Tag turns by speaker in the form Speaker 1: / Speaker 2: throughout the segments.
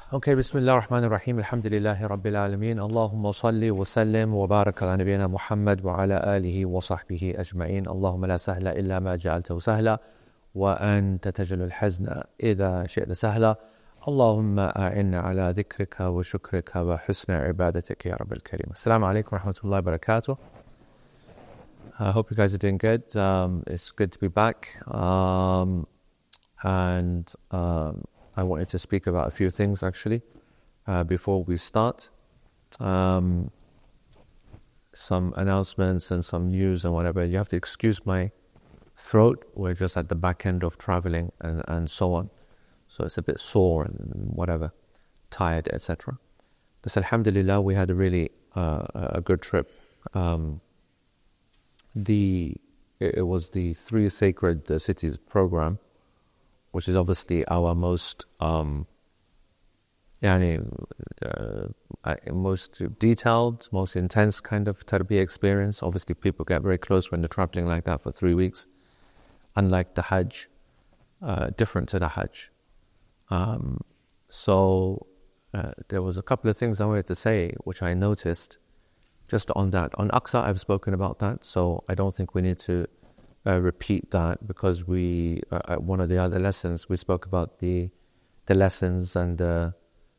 Speaker 1: Okay, Bismillah ar-Rahman ar-Rahim, alhamdulillahi rabbil alameen, Allahumma salli wa sallim wa barak ala nabiyyina Muhammad wa ala alihi wa sahbihi ajma'in, Allahumma la sahla illa ma ja'altahu sahla, wa anta taj'alul hazna idha shi'ta sahla, Allahumma a'inna ala dhikrika wa shukrika wa husna ibadatika ya rabbil kareem. Assalamu alaikum wa rahmatullahi wa barakatuh. I hope you guys are doing good. It's good to be back. I wanted to speak about a few things actually before we start. Some announcements and some news and whatever. You have to excuse my throat. We're just at the back end of traveling and so on. So it's a bit sore and whatever, tired, etc. But alhamdulillah, we had a really a good trip. It was the Three Sacred Cities program, which is obviously our most most detailed, most intense kind of tarbiyah experience. Obviously, people get very close when they're traveling like that for 3 weeks. Unlike the Hajj, different to the Hajj. There was a couple of things I wanted to say, which I noticed just on that. On Aqsa, I've spoken about that, so I don't think we need to repeat that, because we one of the other lessons we spoke about the lessons and the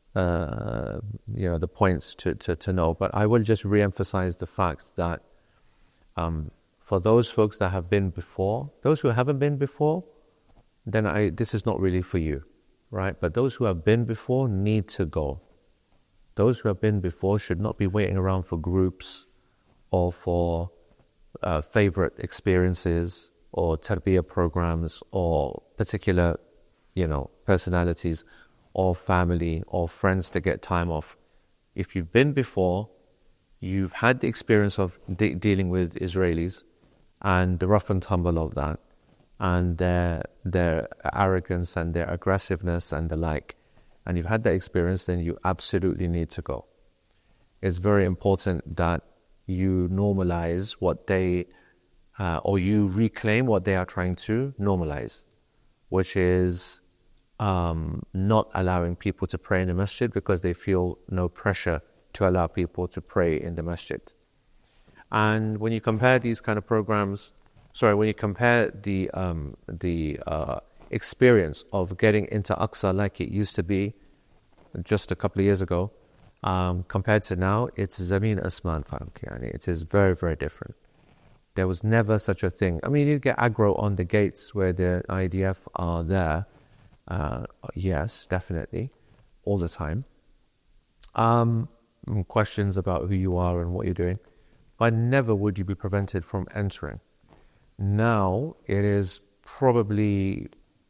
Speaker 1: points to know. But I will just re-emphasize the fact that for those folks that have been before, those who haven't been before, then this is not really for you, right? But those who have been before need to go. Those who have been before should not be waiting around for groups or for favorite experiences or tarbiyah programs or particular, personalities or family or friends to get time off. If you've been before, you've had the experience of dealing with Israelis and the rough and tumble of that and their arrogance and their aggressiveness and the like, and you've had that experience, then you absolutely need to go. It's very important that you normalize what they, or you reclaim what they are trying to normalize, which is not allowing people to pray in the masjid because they feel no pressure to allow people to pray in the masjid. And when you compare these kind of programs, when you compare the experience of getting into Aqsa like it used to be just a couple of years ago, compared to now, it's Zameen Asman Farq. It is very, very different. There was never such a thing. I mean, you get aggro on the gates where the IDF are there. Yes, definitely, all the time. Questions about who you are and what you're doing. But never would you be prevented from entering. Now, it is probably,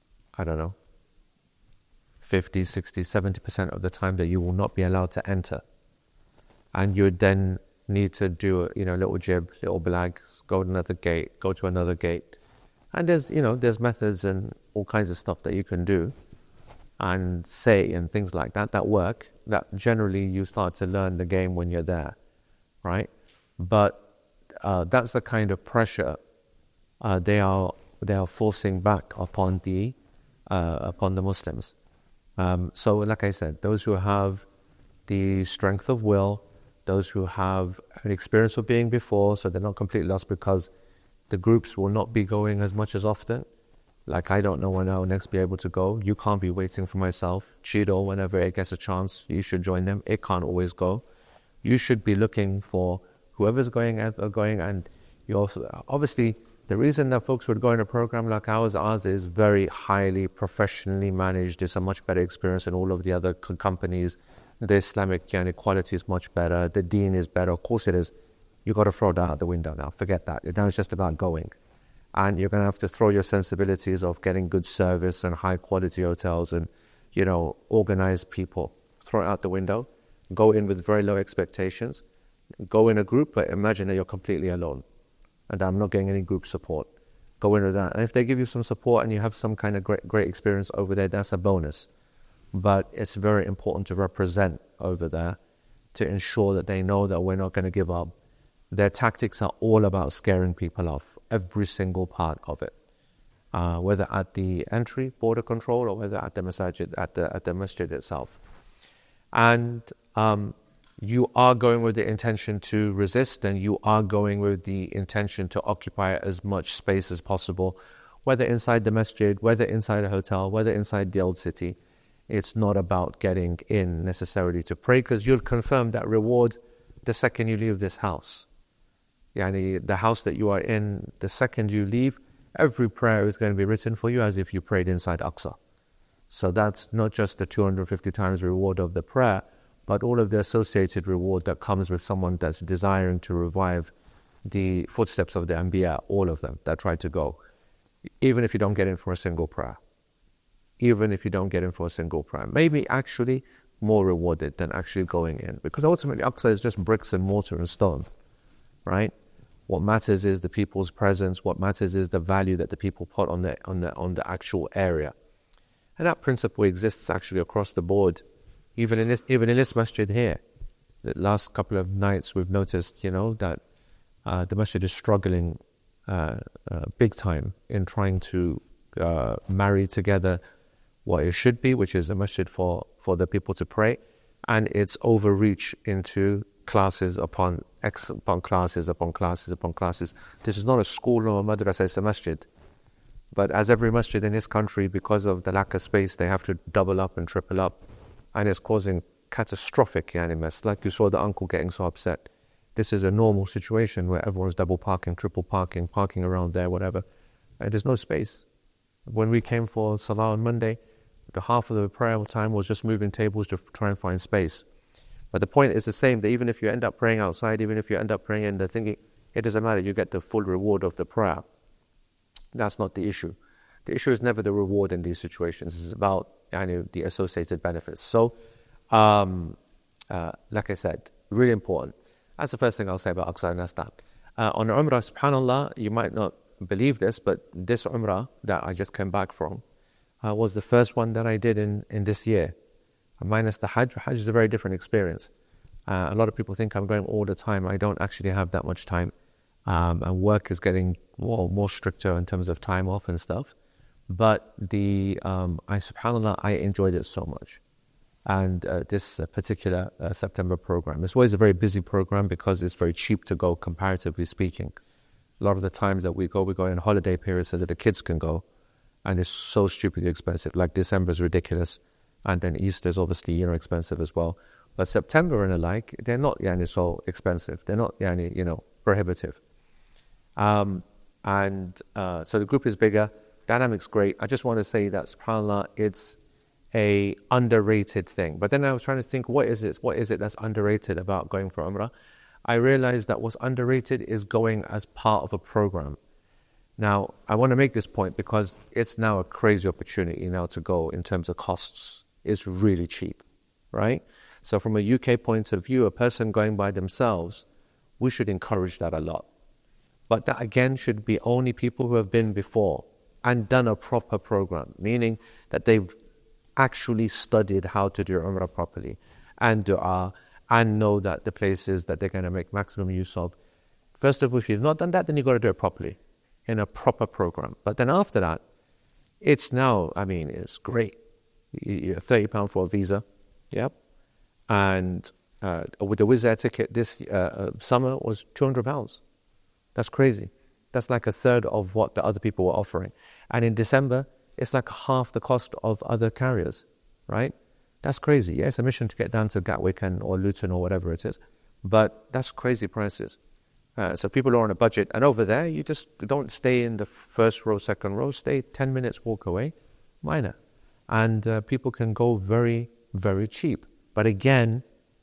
Speaker 1: 50, 60, 70% of the time that you will not be allowed to enter. And you would then need to do a little jib, little blag, go to another gate, go to another gate. And there's methods and all kinds of stuff that you can do and say and things like that work, that generally you start to learn the game when you're there, right? But that's the kind of pressure they are forcing back upon the Muslims. So like I said, those who have the strength of will, those who have an experience of being before, so they're not completely lost because the groups will not be going as much as often. Like, I don't know when I'll next be able to go. You can't be waiting for myself. Cheeto, whenever it gets a chance, you should join them. It can't always go. You should be looking for whoever's going, and you also, obviously, the reason that folks would go in a program like ours is very highly professionally managed. It's a much better experience than all of the other companies. The Islamic quality is much better. The deen is better. Of course it is. You've got to throw that out the window now. Forget that. Now it's just about going. And you're going to have to throw your sensibilities of getting good service and high quality hotels and, organized people. Throw it out the window. Go in with very low expectations. Go in a group, but imagine that you're completely alone. And I'm not getting any group support. Go into that. And if they give you some support and you have some kind of great experience over there, that's a bonus. But it's very important to represent over there to ensure that they know that we're not going to give up. Their tactics are all about scaring people off, every single part of it. Whether at the entry, border control, or whether at the masjid, at the masjid itself. And you are going with the intention to resist, and you are going with the intention to occupy as much space as possible, whether inside the masjid, whether inside a hotel, whether inside the old city. It's not about getting in necessarily to pray, because you'll confirm that reward the second you leave this house. Yani the house that you are in, the second you leave, every prayer is going to be written for you as if you prayed inside Aqsa. So that's not just the 250 times reward of the prayer, but all of the associated reward that comes with someone that's desiring to revive the footsteps of the Anbiya, all of them that try to go, even if you don't get in for a single prayer. Even if you don't get in for a single prayer. Maybe actually more rewarded than actually going in. Because ultimately Aqsa is just bricks and mortar and stones, right? What matters is the people's presence. What matters is the value that the people put on the actual area. And that principle exists actually across the board. Even in this masjid here, the last couple of nights we've noticed, that the masjid is struggling big time in trying to marry together what it should be, which is a masjid for the people to pray, and its overreach into classes upon classes upon classes upon classes. This is not a school or a madrasa, it's a masjid. But as every masjid in this country, because of the lack of space, they have to double up and triple up, and it's causing catastrophic mess. Like you saw the uncle getting so upset. This is a normal situation where everyone's double parking, triple parking around there, whatever. And there's no space. When we came for Salah on Monday, the half of the prayer time was just moving tables to try and find space. But the point is the same, that even if you end up praying outside, even if you end up praying in the thingy, it doesn't matter, you get the full reward of the prayer. That's not the issue. The issue is never the reward in these situations. It's about the associated benefits. So, like I said, really important. That's the first thing I'll say about Aqsa, and that's that. On Umrah, subhanAllah, you might not believe this, but this Umrah that I just came back from was the first one that I did in this year. Minus the Hajj. Hajj is a very different experience. A lot of people think I'm going all the time. I don't actually have that much time. And work is getting more stricter in terms of time off and stuff. But subhanAllah, I enjoyed it so much. And this particular September program, it's always a very busy program because it's very cheap to go, comparatively speaking. A lot of the times that we go in holiday periods so that the kids can go. And it's so stupidly expensive. Like December is ridiculous. And then Easter is obviously, expensive as well. But September and the like, they're not so expensive. They're not prohibitive. So the group is bigger. Dynamic's great. I just want to say that, subhanAllah, it's a underrated thing. But then I was trying to think, what is it that's underrated about going for Umrah? I realized that what's underrated is going as part of a program. Now, I want to make this point because it's now a crazy opportunity now to go in terms of costs. It's really cheap, right? So from a UK point of view, a person going by themselves, we should encourage that a lot. But that again should be only people who have been before and done a proper program, meaning that they've actually studied how to do Umrah properly and dua and know that the places that they're going to make maximum use of. First of all, if you've not done that, then you've got to do it properly in a proper program. But then after that, it's now, it's great. You're £30 for a visa, yep. And with the Wizz Air ticket this summer was £200. That's crazy. That's like a third of what the other people were offering. And in December, it's like half the cost of other carriers, right? That's crazy. Yeah, it's a mission to get down to Gatwick or Luton or whatever it is. But that's crazy prices. So people are on a budget. And over there, you just don't stay in the first row, second row. Stay 10 minutes walk away, minor. And people can go very, very cheap. But again,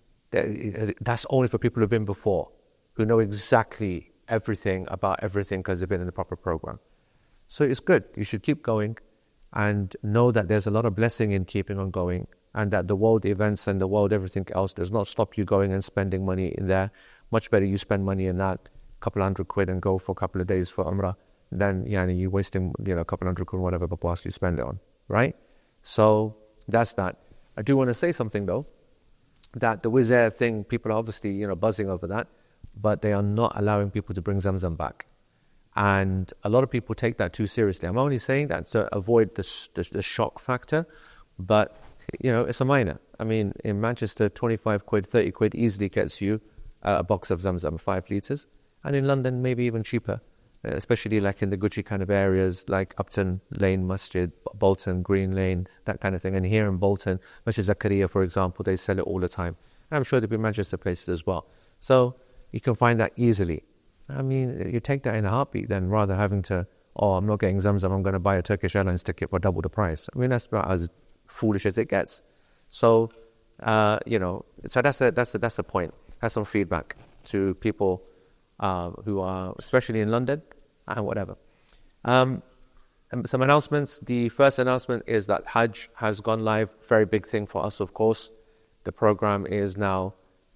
Speaker 1: that's only for people who've been before, who know exactly everything about everything because they've been in the proper program. So it's good. You should keep going and know that there's a lot of blessing in keeping on going, and that the world events and the world everything else does not stop you going and spending money in there. Much better you spend money in that, a couple £100 and go for a couple of days for Umrah, than you're wasting a couple £100 whatever whilst you spend it on, right? So that's that. I do want to say something though, that the Wizz Air thing, people are obviously buzzing over that, but they are not allowing people to bring Zamzam back. And a lot of people take that too seriously. I'm only saying that to avoid the shock factor, but it's a minor. I mean, in Manchester, 25 quid, 30 quid easily gets you a box of Zamzam, 5 litres. And in London, maybe even cheaper, especially like in the Gucci kind of areas, like Upton Lane Masjid, Bolton, Green Lane, that kind of thing. And here in Bolton, Masjid Zakaria, for example, they sell it all the time. I'm sure there'll be Manchester places as well. So you can find that easily. I mean, you take that in a heartbeat then, rather having to, I'm not getting Zamzam, I'm going to buy a Turkish Airlines ticket for double the price. I mean, that's about as foolish as it gets. So, so that's a point. That's some feedback to people who are, especially in London and whatever. And some announcements. The first announcement is that Hajj has gone live. Very big thing for us, of course. The program is now,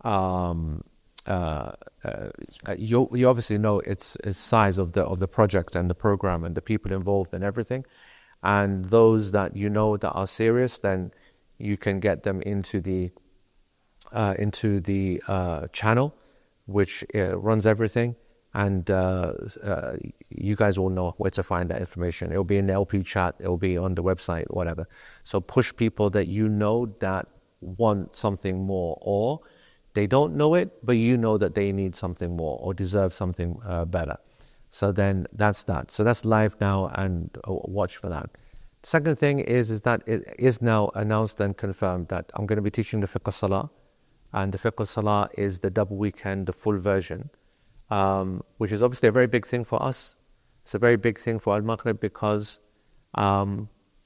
Speaker 1: you obviously know its size of the project and the program and the people involved and everything. And those that you know that are serious, then you can get them into the channel, which runs everything, and you guys will know where to find that information. It'll be in the LP chat, it'll be on the website, whatever. So push people that you know that want something more, or they don't know it, but you know that they need something more or deserve something better. So then that's that. So that's live now, and watch for that. Second thing is that it is now announced and confirmed that I'm going to be teaching the Fiqh al-Salah. And the Fiqh al-Salah is the double weekend, the full version, which is obviously a very big thing for us. It's a very big thing for Al-Maghrib because all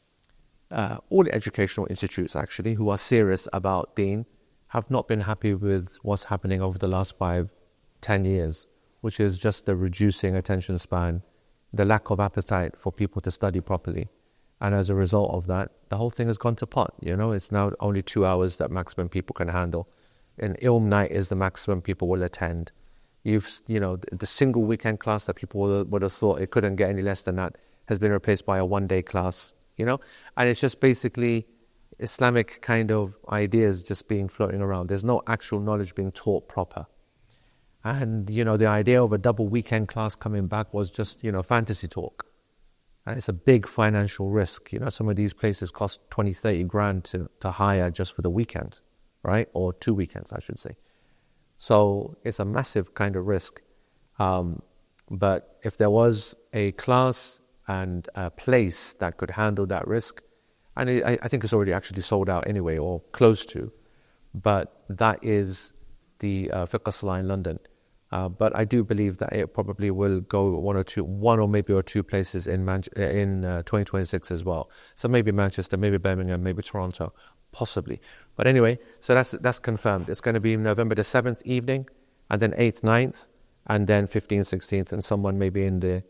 Speaker 1: educational institutes actually who are serious about deen have not been happy with what's happening over the last 5-10 years, which is just the reducing attention span, the lack of appetite for people to study properly. And as a result of that, the whole thing has gone to pot. It's now only 2 hours that maximum people can handle. An Ilm night is the maximum people will attend. The single weekend class that people would have thought it couldn't get any less than that has been replaced by a one-day class, and it's just basically Islamic kind of ideas just being floating around. There's no actual knowledge being taught proper. And, the idea of a double weekend class coming back was just, fantasy talk. And it's a big financial risk. Some of these places cost 20-30 grand to hire just for the weekend, right? Or 2 weekends, I should say. So it's a massive kind of risk. But if there was a class and a place that could handle that risk, and I think it's already actually sold out anyway, or close to, but that is the Fiqh al-Salah in London. But I do believe that it probably will go one or maybe two places in 2026 as well. So maybe Manchester, maybe Birmingham, maybe Toronto, possibly. But anyway, so that's confirmed. It's going to be November the 7th evening, and then 8th, 9th, and then 15th, 16th, and someone maybe in the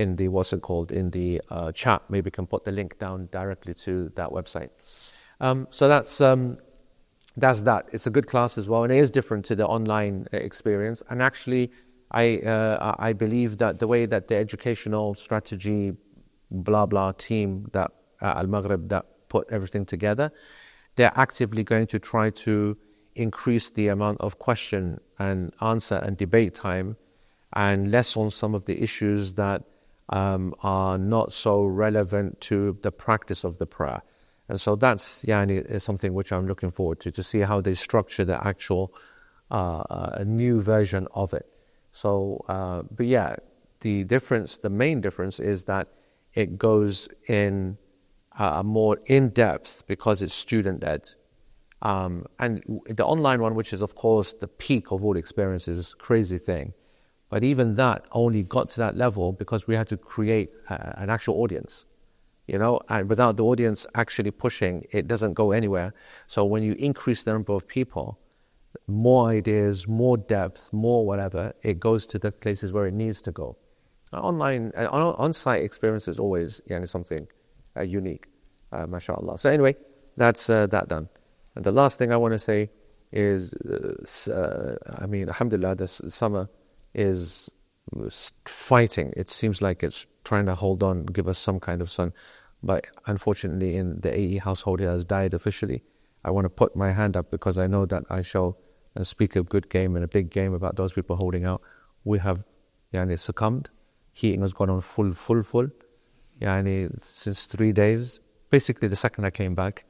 Speaker 1: chat maybe can put the link down directly to that website. So that's that. It's a good class as well, and it is different to the online experience. And actually, I believe that the way that the educational strategy, blah blah team that Al-Maghrib that put everything together, they're actively going to try to increase the amount of question and answer and debate time, and less on some of the issues that are not so relevant to the practice of the prayer. And so that's is something which I'm looking forward to see how they structure the actual a new version of it. So, but yeah, the main difference is that it goes in more in depth because it's student led. And the online one, which is of course the peak of all experiences, is a crazy thing. But even that only got to that level because we had to create an actual audience. And without the audience actually pushing, it doesn't go anywhere. So when you increase the number of people, more ideas, more depth, more whatever, it goes to the places where it needs to go. Online, on-site experience is always something unique, mashallah. So anyway, that's that done. And the last thing I want to say is, alhamdulillah, this summer is fighting. It seems like it's trying to hold on, give us some kind of sun. But unfortunately, in the AE household, it has died officially. I want to put my hand up because I know that I shall speak a good game and a big game about those people holding out. We have succumbed. Heating has gone on full. Since 3 days. Basically, the second I came back,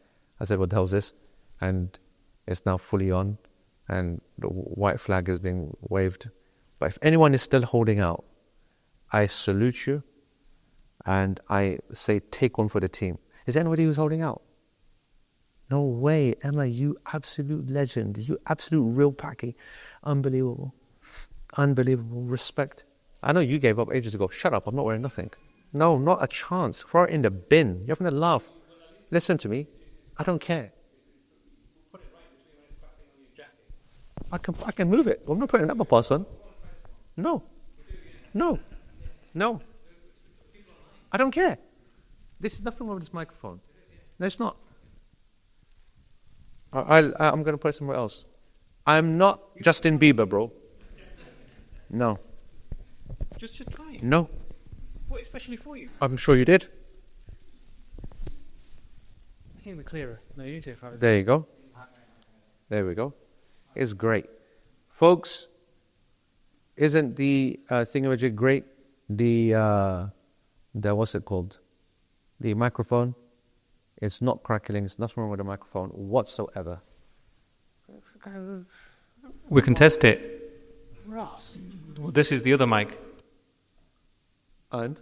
Speaker 1: I said, what the hell is this? And it's now fully on, and the white flag is being waved. But if anyone is still holding out, I salute you, and I say take one for the team. Is there anybody who's holding out? No way, Emma, you absolute legend. You absolute real packy. Unbelievable. Unbelievable. Respect. I know you gave up ages ago. Shut up, I'm not wearing nothing. No, not a chance. Throw it in the bin. You're having a laugh. Listen to me. I don't care. I can move it. I'm not putting an upper pass on. No. I don't care. This is nothing wrong with this microphone. No, it's not. I'm going to put it somewhere else. I'm not Justin Bieber, bro. No.
Speaker 2: Just try it.
Speaker 1: No.
Speaker 2: What, especially for you?
Speaker 1: I'm sure you did.
Speaker 2: I think we're clearer. No, you do.
Speaker 1: There you go. There we go. It's great. Folks, isn't the thingamajig great? The what's it called? The microphone. It's not crackling. There's nothing wrong with the microphone whatsoever.
Speaker 2: We can test it.
Speaker 1: Ross.
Speaker 2: This is the other mic.
Speaker 1: And?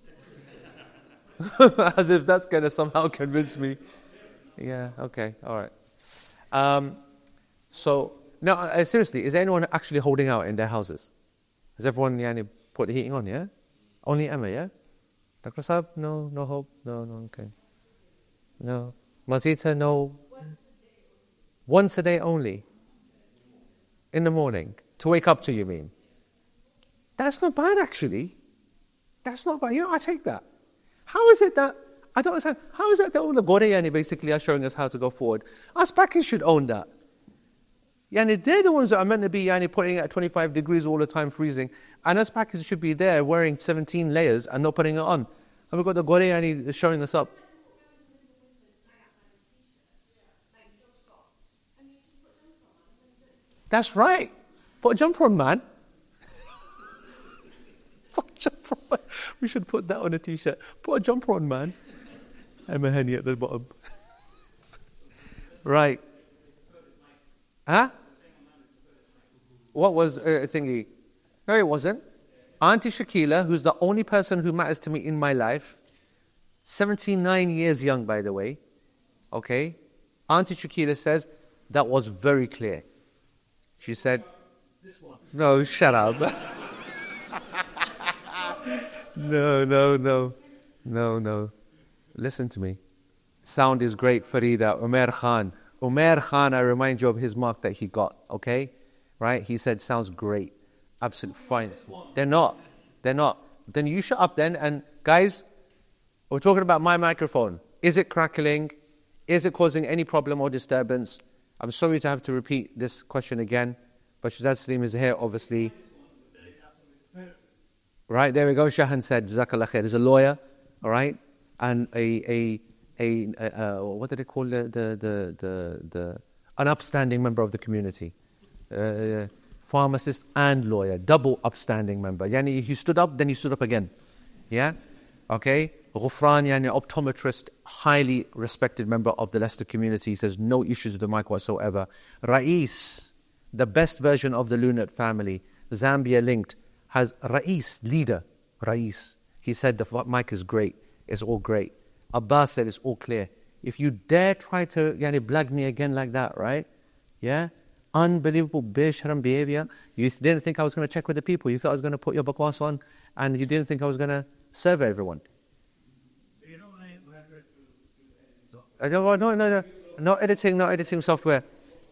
Speaker 1: As if that's going to somehow convince me. Yeah, okay, all right. So, no, seriously, is anyone actually holding out in their houses? Has everyone put the heating on, yeah? Only Emma, yeah? Dr. Saab, no hope? No, okay. No. Mazita, no. Once a day only? In the morning? To wake up to, you mean? That's not bad, actually. That's not bad. I take that. How is it that, I don't understand, how is it that all the Goreyani basically are showing us how to go forward? Us Pakis should own that. They're the ones that are meant to be putting it at 25 degrees all the time, freezing. And us Pakis should be there wearing 17 layers and not putting it on. And we've got the Goreyani showing us up. That's right. Put a jumper on, man. Put a jumper on. We should put that on a t-shirt. Put a jumper on, man. Emma Henny at the bottom. Right. Huh? What was thingy? No, it wasn't. Auntie Shakila, who's the only person who matters to me in my life, 79 years young, by the way. Okay? Auntie Shakila says, that was very clear. She said, no, shut up. No. Listen to me. Sound is great, Farida. Umair Khan, I remind you of his mark that he got, okay? Right? He said, sounds great. Absolutely fine. They're not. Then you shut up then. And guys, we're talking about my microphone. Is it crackling? Is it causing any problem or disturbance? I'm sorry to have to repeat this question again, but Shazad Salim is here, obviously. Right, there we go. Shahan said, Jazakallah khair. There's a lawyer, all right, and a what do they call the an upstanding member of the community, pharmacist and lawyer, double upstanding member. Yani he stood up, then he stood up again. Yeah, okay. Ghufran, optometrist, highly respected member of the Leicester community, says no issues with the mic whatsoever. Rais, the best version of the Lunat family, Zambia linked, has Rais, leader, Rais. He said the mic is great, it's all great. Abbas said it's all clear. If you dare try to blag me again like that, right? Yeah? Unbelievable Beshram behavior. You didn't think I was going to check with the people. You thought I was going to put your bakwas on, and you didn't think I was going to survey everyone. No editing software.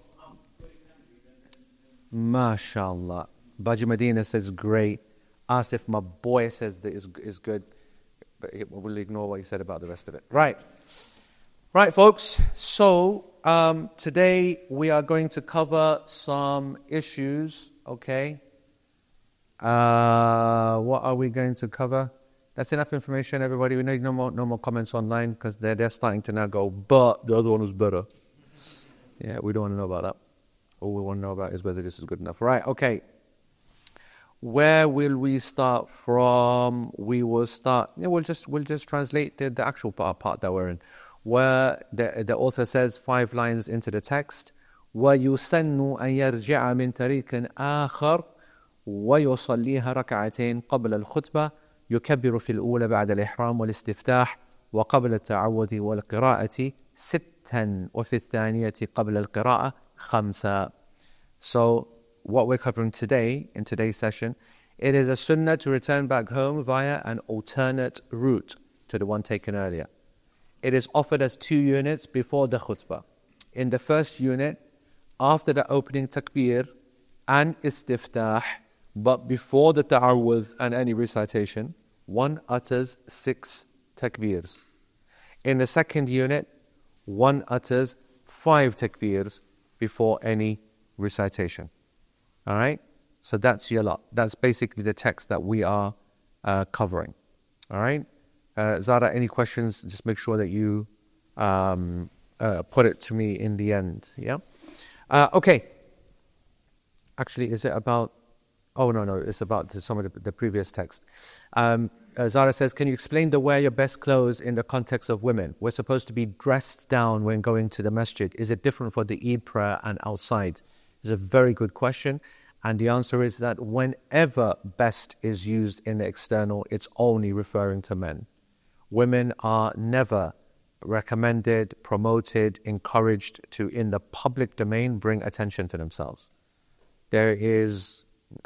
Speaker 1: MashaAllah. Baji Medina says great. Asif, my boy, says that is good. But we'll ignore what he said about the rest of it. Right, folks. So today we are going to cover some issues. Okay. What are we going to cover? That's enough information, everybody. We need no more comments online, because they're starting to now go, but the other one was better. Yeah, we don't want to know about that. All we want to know about is whether this is good enough. Right, okay. Where will we start from? We will start, we'll just translate the actual part that we're in. where the author says 5 lines into the text, وَيُسَنُّ أَن يَرْجِعَ مِن طَرِيقٍ آخَرٍ ويصليها ركعتين قبل الخطبة يكبر في الأولى بعد الإحرام والاستفتاح وقبل التعوذ والقراءة 6 وفي الثانية قبل القراءة 5. So what we're covering today, in today's session, it is a sunnah to return back home via an alternate route to the one taken earlier. It is offered as 2 units before the khutbah. In the first unit, after the opening takbir and istiftah, but before the ta'awudh and any recitation, one utters 6 takbirs. In the second unit, one utters 5 takbirs before any recitation. All right? So that's your lot. That's basically the text that we are covering. All right? Zara, any questions? Just make sure that you put it to me in the end. Yeah? Okay. Actually, is it about... Oh, no, it's about some of the previous text. Zara says, can you explain the wear your best clothes in the context of women? We're supposed to be dressed down when going to the masjid. Is it different for the Eid prayer and outside? It's a very good question. And the answer is that whenever best is used in the external, it's only referring to men. Women are never recommended, promoted, encouraged to, in the public domain, bring attention to themselves. There's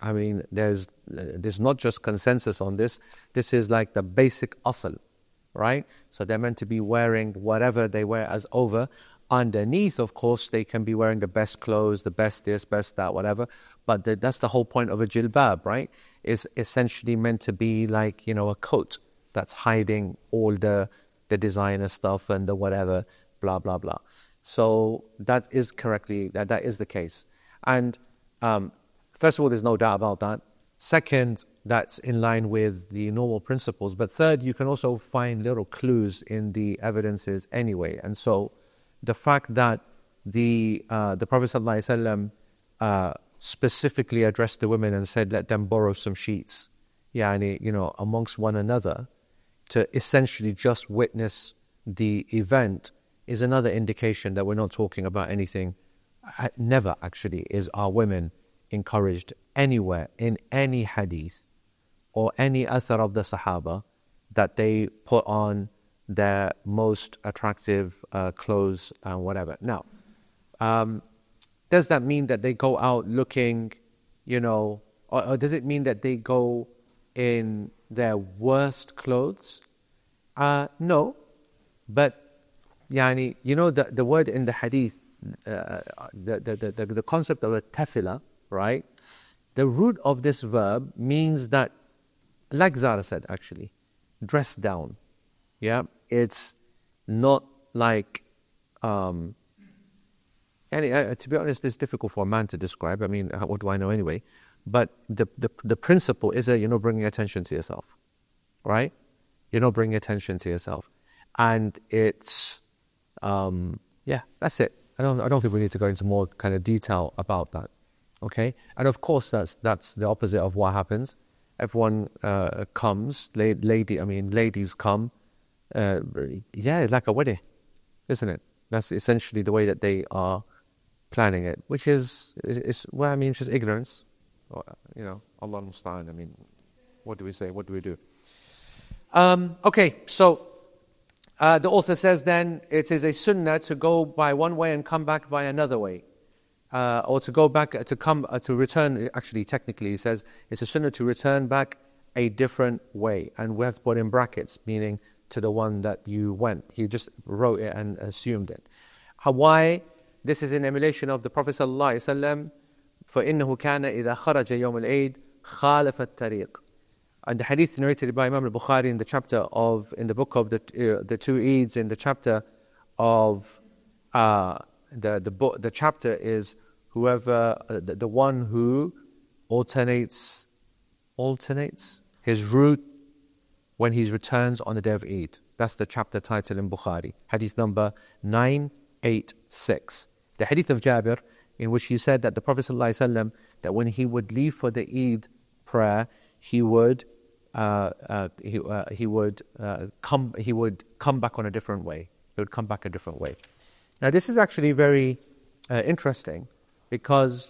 Speaker 1: not just consensus on this. This is like the basic asl, right? So they're meant to be wearing whatever they wear as over. Underneath, of course, they can be wearing the best clothes, the best this, best that, whatever. But that's the whole point of a jilbab, right? It's essentially meant to be like, a coat that's hiding all the designer stuff and the whatever, blah, blah, blah. So that is that is the case. And first of all, there's no doubt about that. Second, that's in line with the normal principles. But third, you can also find little clues in the evidences anyway. And so the fact that the Prophet ﷺ specifically addressed the women and said, let them borrow some sheets, amongst one another, to essentially just witness the event is another indication that we're not talking about anything. Never actually are women encouraged anywhere in any hadith or any athar of the Sahaba that they put on their most attractive clothes and whatever. Now, does that mean that they go out looking, or does it mean that they go in their worst clothes? No, but the word in the hadith, the concept of a tafila, right? The root of this verb means that, like Zara said actually, dress down. Yeah, it's not like, to be honest, it's difficult for a man to describe. I mean, what do I know anyway? But the principle is that you're not bringing attention to yourself, right? You're not bringing attention to yourself. And it's, that's it. I don't think we need to go into more kind of detail about that, okay? And of course, that's the opposite of what happens. Everyone comes, ladies come, like a wedding, isn't it? That's essentially the way that they are planning it, which is it's just ignorance. Allah musta'an. I mean, what do we say? What do we do? Okay, so the author says then it is a sunnah to go by one way and come back by another way. Or to go back, to return, actually technically he says it's a sunnah to return back a different way. And we have to put in brackets, meaning to the one that you went. He just wrote it and assumed it. Why? This is in emulation of the Prophet ﷺ. فَإِنَّهُ كَانَ إِذَا خَرَجَ يَوْمَ الْعِيدِ خَالَفَ الطَّرِيقِ. And the hadith narrated by Imam al-Bukhari in the book of the 2 Eids, in the chapter of the chapter is whoever the one who alternates his route when he returns on the day of Eid. That's the chapter title in Bukhari, hadith number 986. The hadith of Jabir, in which he said that the Prophet ﷺ, that when he would leave for the Eid prayer, he would come back on a different way. It would come back a different way. Now, this is actually very interesting because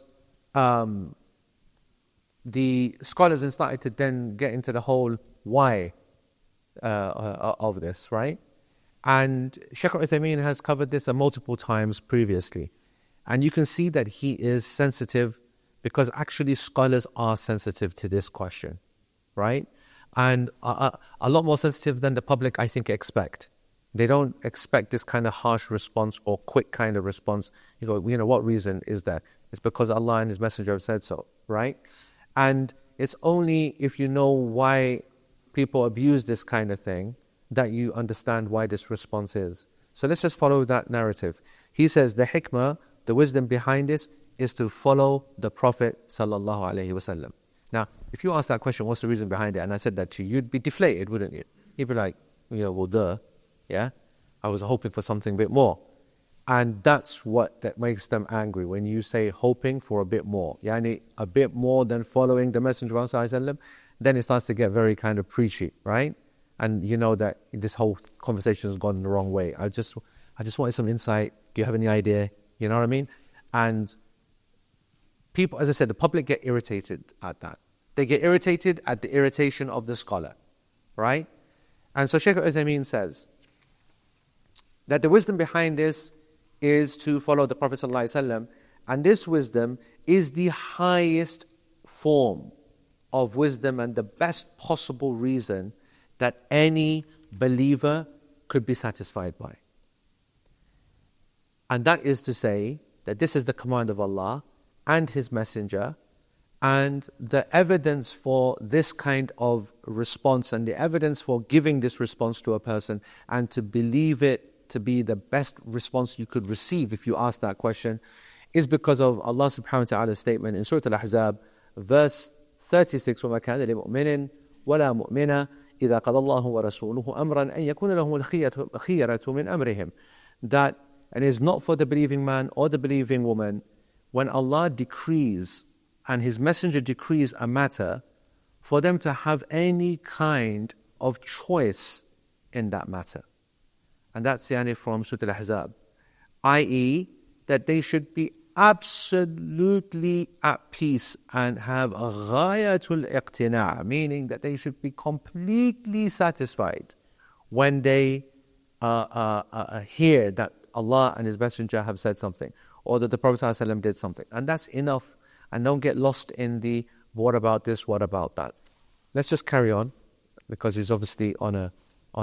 Speaker 1: the scholars then started to then get into the whole why of this, right? And Shaykh Uthaymeen has covered this multiple times previously. And you can see that he is sensitive because actually scholars are sensitive to this question, right? And a lot more sensitive than the public, I think, expect. They don't expect this kind of harsh response or quick kind of response. You go, what reason is that? It's because Allah and His Messenger have said so, right? And it's only if you know why people abuse this kind of thing that you understand why this response is. So let's just follow that narrative. He says the hikmah, the wisdom behind this, is to follow the Prophet sallallahu alaihi wasallam. Now, if you ask that question, what's the reason behind it? And I said that to you, you'd be deflated, wouldn't you? You'd be like, well, duh. Yeah, I was hoping for something a bit more. And that's that makes them angry. When you say hoping for a bit more, yani a bit more than following the Messenger of Allah, then it starts to get very kind of preachy, right? And you know that this whole conversation has gone the wrong way. I just wanted some insight. Do you have any idea? You know what I mean? And people, as I said, the public get irritated at that. They get irritated at the irritation of the scholar, right? And so Shaykh Uthaymeen says that the wisdom behind this is to follow the Prophet ﷺ, and this wisdom is the highest form of wisdom and the best possible reason that any believer could be satisfied by. And that is to say that this is the command of Allah and His Messenger, and the evidence for this kind of response and the evidence for giving this response to a person and to believe it to be the best response you could receive if you ask that question is because of Allah subhanahu wa ta'ala's statement in Surah Al-Ahzab, verse 36, وَمَا كَانَ لِمُؤْمِنٍ وَلَا مُؤْمِنَةٍ إِذَا قَضَى اللَّهُ وَرَسُولُهُ أَمْرًا أَن يَكُونَ لَهُمُ الْخِيَرَةُ مِنْ أَمْرِهِمْ. That, and it is not for the believing man or the believing woman, when Allah decrees and His Messenger decrees a matter, for them to have any kind of choice in that matter. And that's from Surah Al-Ahzab, i.e. that they should be absolutely at peace and have a ghayatul iqtina', meaning that they should be completely satisfied when they hear that Allah and His Messenger have said something, or that the Prophet ﷺ did something. And that's enough. And don't get lost in the what about this, what about that. Let's just carry on, because he's obviously on a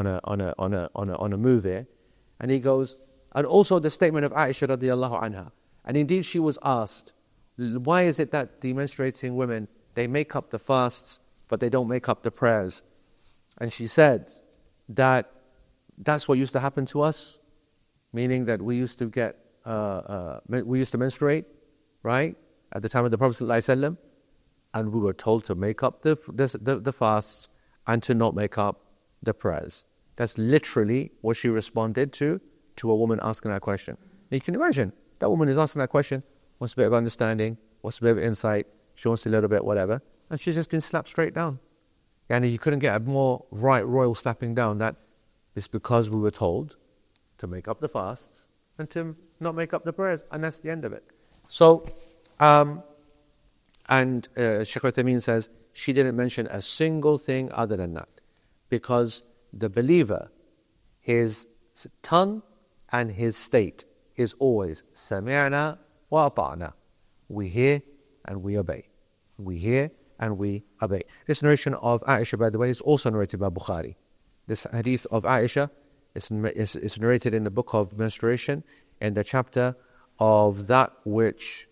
Speaker 1: move here. And he goes, and also the statement of Aisha radiallahu anha. And indeed she was asked, why is it that the menstruating women, they make up the fasts, but they don't make up the prayers? And she said that that's what used to happen to us, meaning that we used to get, we used to menstruate, right, at the time of the Prophet ﷺ, and we were told to make up the fasts and to not make up the prayers. That's literally what she responded to a woman asking that question. And you can imagine, that woman is asking that question, wants a bit of understanding, wants a bit of insight, she wants a little bit whatever, and she's just been slapped straight down. And you couldn't get a more royal slapping down. That it's because we were told to make up the fasts and to not make up the prayers, and that's the end of it. So, Shaykh Uthaymeen says she didn't mention a single thing other than that, because the believer, his tongue and his state is always sami'na wa ata'na. We hear and we obey. We hear and we obey. This narration of Aisha, by the way, is also narrated by Bukhari. This hadith of Aisha is narrated in the book of menstruation, in the chapter of that which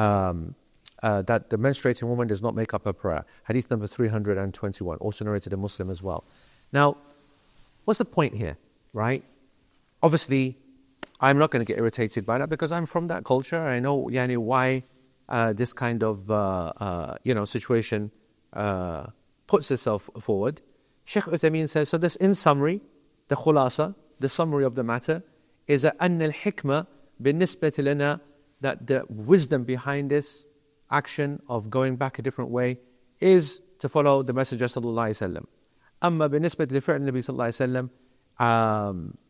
Speaker 1: that the menstruating woman does not make up her prayer. Hadith number 321, also narrated in Muslim as well. Now, what's the point here, right? Obviously, I'm not going to get irritated by that because I'm from that culture. I know why this kind of situation puts itself forward. Shaykh Uthaymeen says, so this in summary, the khulasa, the summary of the matter, is that أن الحكمة بالنسبة لنا, that the wisdom behind this action of going back a different way is to follow the Messenger sallallahu alaihi wasallam. أما بالنسبة لفعل النبي صلى الله عليه وسلم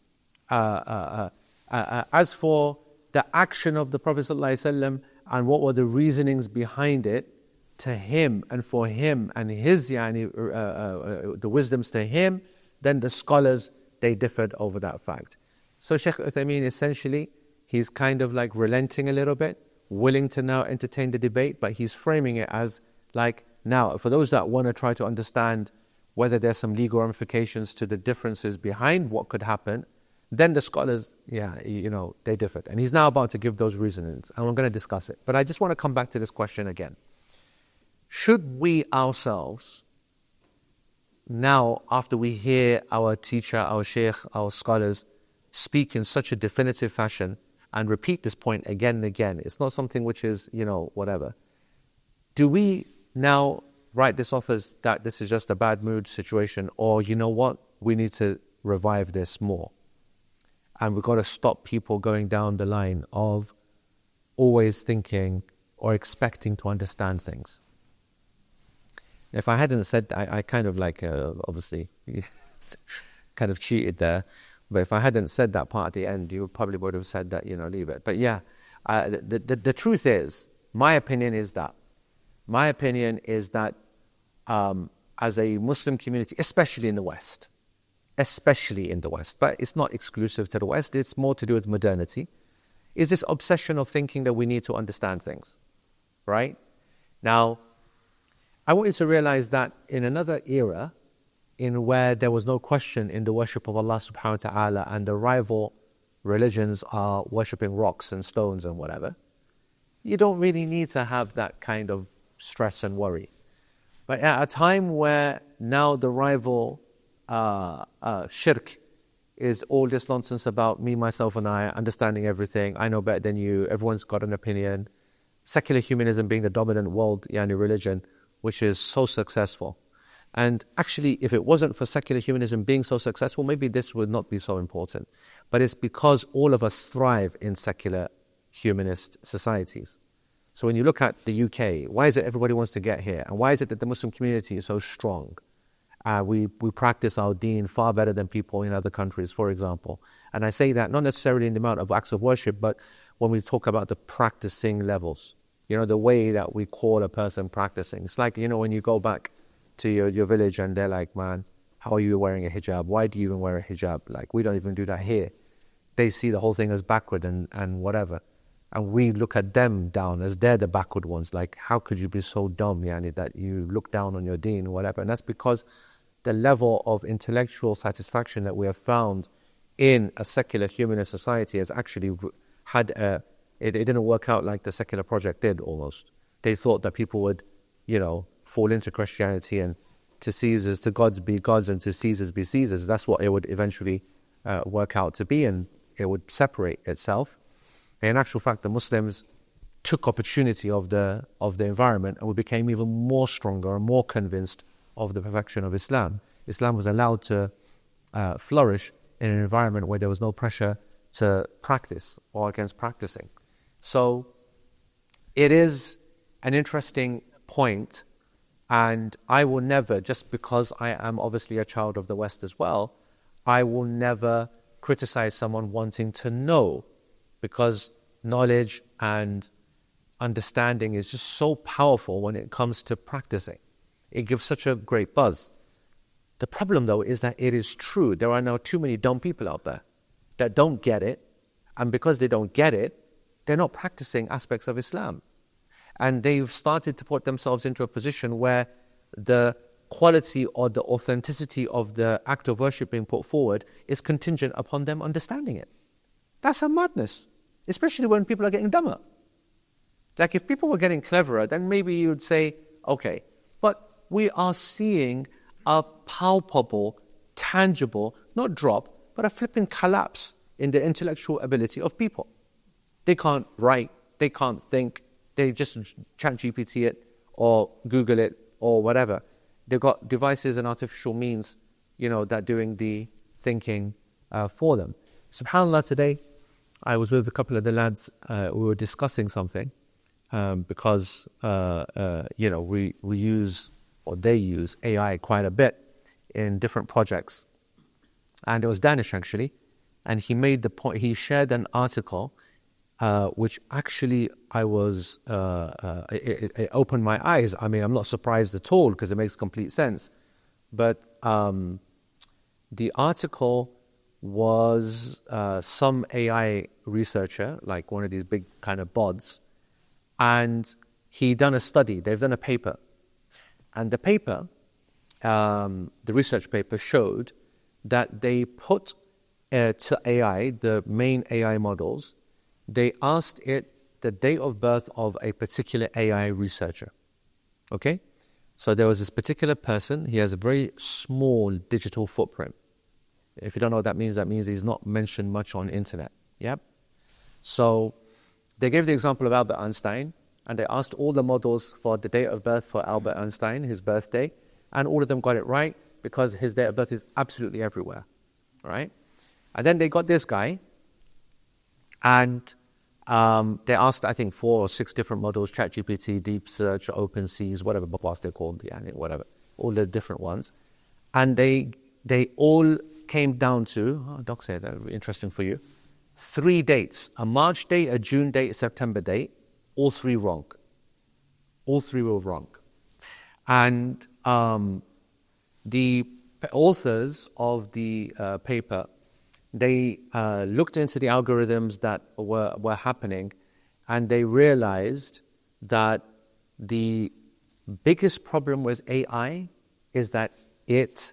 Speaker 1: As for the action of the Prophet ﷺ and what were the reasonings behind it, to him and for him and his the wisdoms to him, then the scholars, they differed over that fact. So Shaykh Uthaymeen, essentially, he's kind of like relenting a little bit, willing to now entertain the debate, but he's framing it as like, now, for those that want to try to understand whether there's some legal ramifications to the differences behind what could happen, then the scholars, they differed. And he's now about to give those reasonings, and we're going to discuss it. But I just want to come back to this question again. Should we ourselves, now after we hear our teacher, our sheikh, our scholars speak in such a definitive fashion and repeat this point again and again, it's not something which is, whatever. Do we now write this off as that this is just a bad mood situation, or you know what, we need to revive this more? And we've got to stop people going down the line of always thinking or expecting to understand things. If I hadn't said, I kind of like, obviously, kind of cheated there. But if I hadn't said that part at the end, you probably would have said that, leave it. But yeah, the truth is, my opinion is that as a Muslim community, especially in the West, but it's not exclusive to the West, it's more to do with modernity, is this obsession of thinking that we need to understand things, right? Now, I want you to realize that in another era, in where there was no question in the worship of Allah subhanahu wa ta'ala and the rival religions are worshipping rocks and stones and whatever, you don't really need to have that kind of stress and worry. But at a time where now the rival shirk is all this nonsense about me, myself and I, understanding everything, I know better than you, everyone's got an opinion, secular humanism being the dominant world religion, which is so successful. And actually, if it wasn't for secular humanism being so successful, maybe this would not be so important. But it's because all of us thrive in secular humanist societies. So when you look at the UK, why is it everybody wants to get here? And why is it that the Muslim community is so strong? We practice our deen far better than people in other countries, for example. And I say that not necessarily in the amount of acts of worship, but when we talk about the practicing levels. The way that we call a person practicing. It's like, when you go back to your village and they're like, man, how are you wearing a hijab? Why do you even wear a hijab? Like, we don't even do that here. They see the whole thing as backward and whatever. And we look at them down as they're the backward ones. Like, how could you be so dumb, that you look down on your deen or whatever? And that's because the level of intellectual satisfaction that we have found in a secular humanist society has actually had it didn't work out like the secular project did almost. They thought that people would, fall into Christianity and to gods be gods and to Caesars be Caesars. That's what it would eventually work out to be, and it would separate itself. And in actual fact, the Muslims took opportunity of the environment, and we became even more stronger and more convinced of the perfection of Islam. Islam was allowed to flourish in an environment where there was no pressure to practice or against practicing. So it is an interesting point, and I will never, just because I am obviously a child of the West as well, I will never criticize someone wanting to know, because knowledge and understanding is just so powerful when it comes to practicing. It gives such a great buzz. The problem, though, is that it is true. There are now too many dumb people out there that don't get it, and because they don't get it, they're not practicing aspects of Islam. And they've started to put themselves into a position where the quality or the authenticity of the act of worship being put forward is contingent upon them understanding it. That's a madness, especially when people are getting dumber. Like, if people were getting cleverer, then maybe you would say, okay, but we are seeing a palpable, tangible, not drop, but a flipping collapse in the intellectual ability of people. They can't write, they can't think, they just chat GPT it or Google it or whatever. They've got devices and artificial means, that are doing the thinking for them. SubhanAllah, today I was with a couple of the lads, we were discussing something because, we use, or they use AI quite a bit in different projects. And it was Danish, actually. and he made the point. He shared an article, which actually it opened my eyes. I mean, I'm not surprised at all because it makes complete sense. But the article was some AI researcher, like one of these big kind of bods, and he done a study. They've done a paper, and the paper, the research paper, showed that they put to AI, the main AI models, they asked it the date of birth of a particular AI researcher. Okay? So there was this particular person. He has a very small digital footprint. If you don't know what that means he's not mentioned much on internet. Yep. So they gave the example of Albert Einstein, and they asked all the models for the date of birth for Albert Einstein, his birthday, and all of them got it right because his date of birth is absolutely everywhere. Right? And then they got this guy, and they asked, I think, 4 or 6 different models, ChatGPT, Deep Search, OpenSeas, whatever was they're called, whatever, all the different ones. And they all came down to, Doc said, that would be interesting for you, 3 dates: a March date, a June date, a September date. All 3 wrong. All 3 were wrong. And the authors of the paper, they looked into the algorithms that were happening, and they realized that the biggest problem with AI is that it's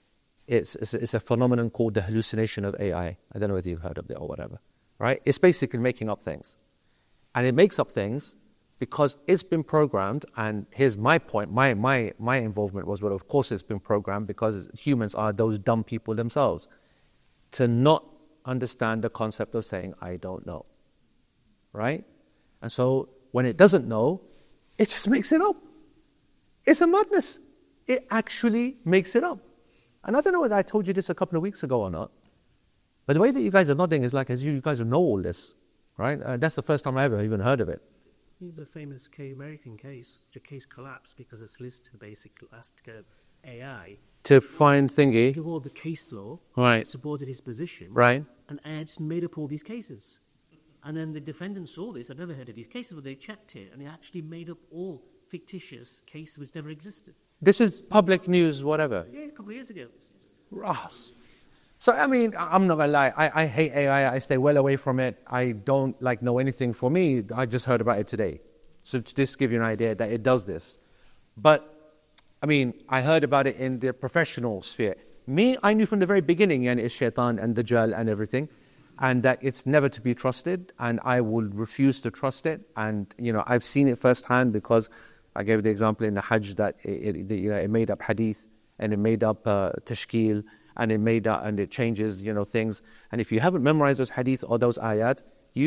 Speaker 1: a phenomenon called the hallucination of AI. I don't know whether you've heard of it or whatever, right? It's basically making up things. And it makes up things because it's been programmed, and here's my point, my involvement was, well, of course it's been programmed because humans are those dumb people themselves, to not understand the concept of saying, I don't know, right? And so when it doesn't know, it just makes it up. It's a madness. It actually makes it up. And I don't know whether I told you this a couple of weeks ago or not, but the way that you guys are nodding is like as you guys know all this, right? That's the first time I ever even heard of it.
Speaker 3: The famous American case, the case collapsed because a solicitor basically asked AI
Speaker 1: to find thingy.
Speaker 3: Give all the case law,
Speaker 1: right,
Speaker 3: supported his position,
Speaker 1: right,
Speaker 3: and AI just made up all these cases. And then the defendant saw this. I'd never heard of these cases, but they checked it, and it actually made up all fictitious cases which never existed.
Speaker 1: This is public news, whatever.
Speaker 3: Yeah, a couple of years ago.
Speaker 1: Ross. So, I mean, I'm not going to lie. I hate AI. I stay well away from it. I don't know anything. For me, I just heard about it today. So to just give you an idea that it does this. But, I mean, I heard about it in the professional sphere. Me, I knew from the very beginning, and it's shaitan and dajjal and everything, and that it's never to be trusted, and I will refuse to trust it. And, I've seen it firsthand because I gave the example in the Hajj that it made up hadith, and it made up tashkil, and it made up, and it changes, things. And if you haven't memorized those hadith or those ayat,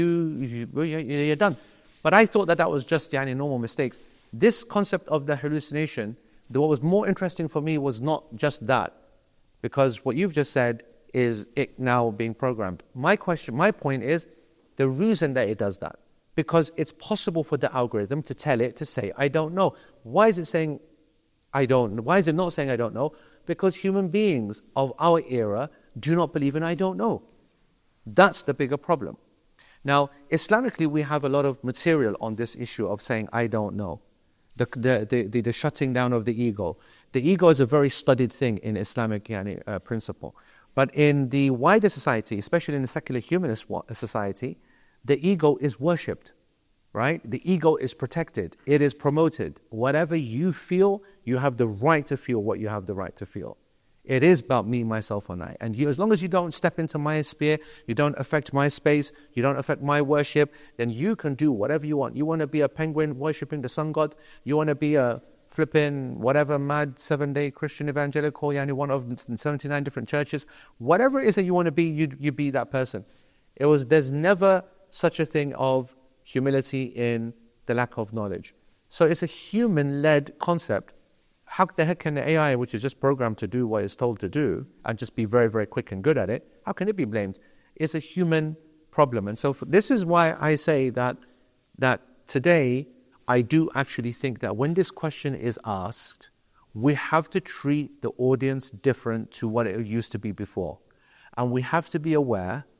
Speaker 1: you're done. But I thought that was just normal mistakes. This concept of the hallucination, what was more interesting for me was not just that, because what you've just said is it now being programmed. My point is the reason that it does that, because it's possible for the algorithm to tell it to say, I don't know. Why is it saying I don't know? Why is it not saying I don't know? Because human beings of our era do not believe in I don't know. That's the bigger problem. Now, Islamically, we have a lot of material on this issue of saying I don't know. The shutting down of the ego. The ego is a very studied thing in Islamic principle. But in the wider society, especially in the secular humanist society, the ego is worshipped, right? The ego is protected. It is promoted. Whatever you feel, you have the right to feel what you have the right to feel. It is about me, myself, and I. And as long as you don't step into my sphere, you don't affect my space, you don't affect my worship, then you can do whatever you want. You want to be a penguin worshipping the sun god? You want to be a flipping whatever mad 7-day Christian evangelical, one of 79 different churches? Whatever it is that you want to be, you be that person. There's never such a thing of humility in the lack of knowledge. So it's a human-led concept. How the heck can the AI, which is just programmed to do what it's told to do, and just be very, very quick and good at it, how can it be blamed? It's a human problem. And so this is why I say that today, I do actually think that when this question is asked, we have to treat the audience different to what it used to be before. And we have to be aware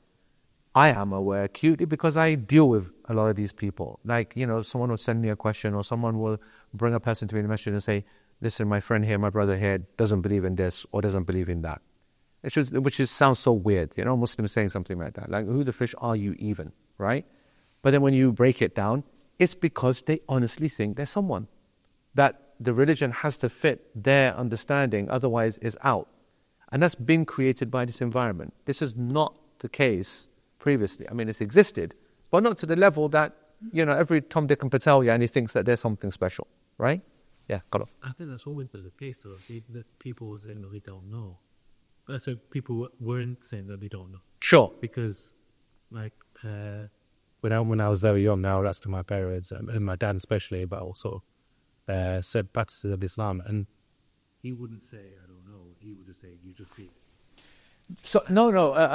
Speaker 1: I am aware acutely because I deal with a lot of these people. Like, someone will send me a question, or someone will bring a person to me in the masjid and say, listen, my friend here, my brother here doesn't believe in this or doesn't believe in that. Which sounds so weird, Muslims saying something like that. Like, who the fish are you even, right? But then when you break it down, it's because they honestly think there's someone. That the religion has to fit their understanding, otherwise is out. And that's been created by this environment. This is not the case previously. I mean, it's existed, but not to the level that, every Tom, Dick and Patel, and he thinks that there's something special, right? Yeah, got it.
Speaker 4: I think that's always been the case, though. The people saying that they don't know. So people weren't saying that they don't know.
Speaker 1: Sure.
Speaker 4: Because, like, when I was very young, now that's to my parents, and my dad especially, but also said practices of Islam, and he wouldn't say, I don't know. He would just say, you just feel.
Speaker 1: So, no,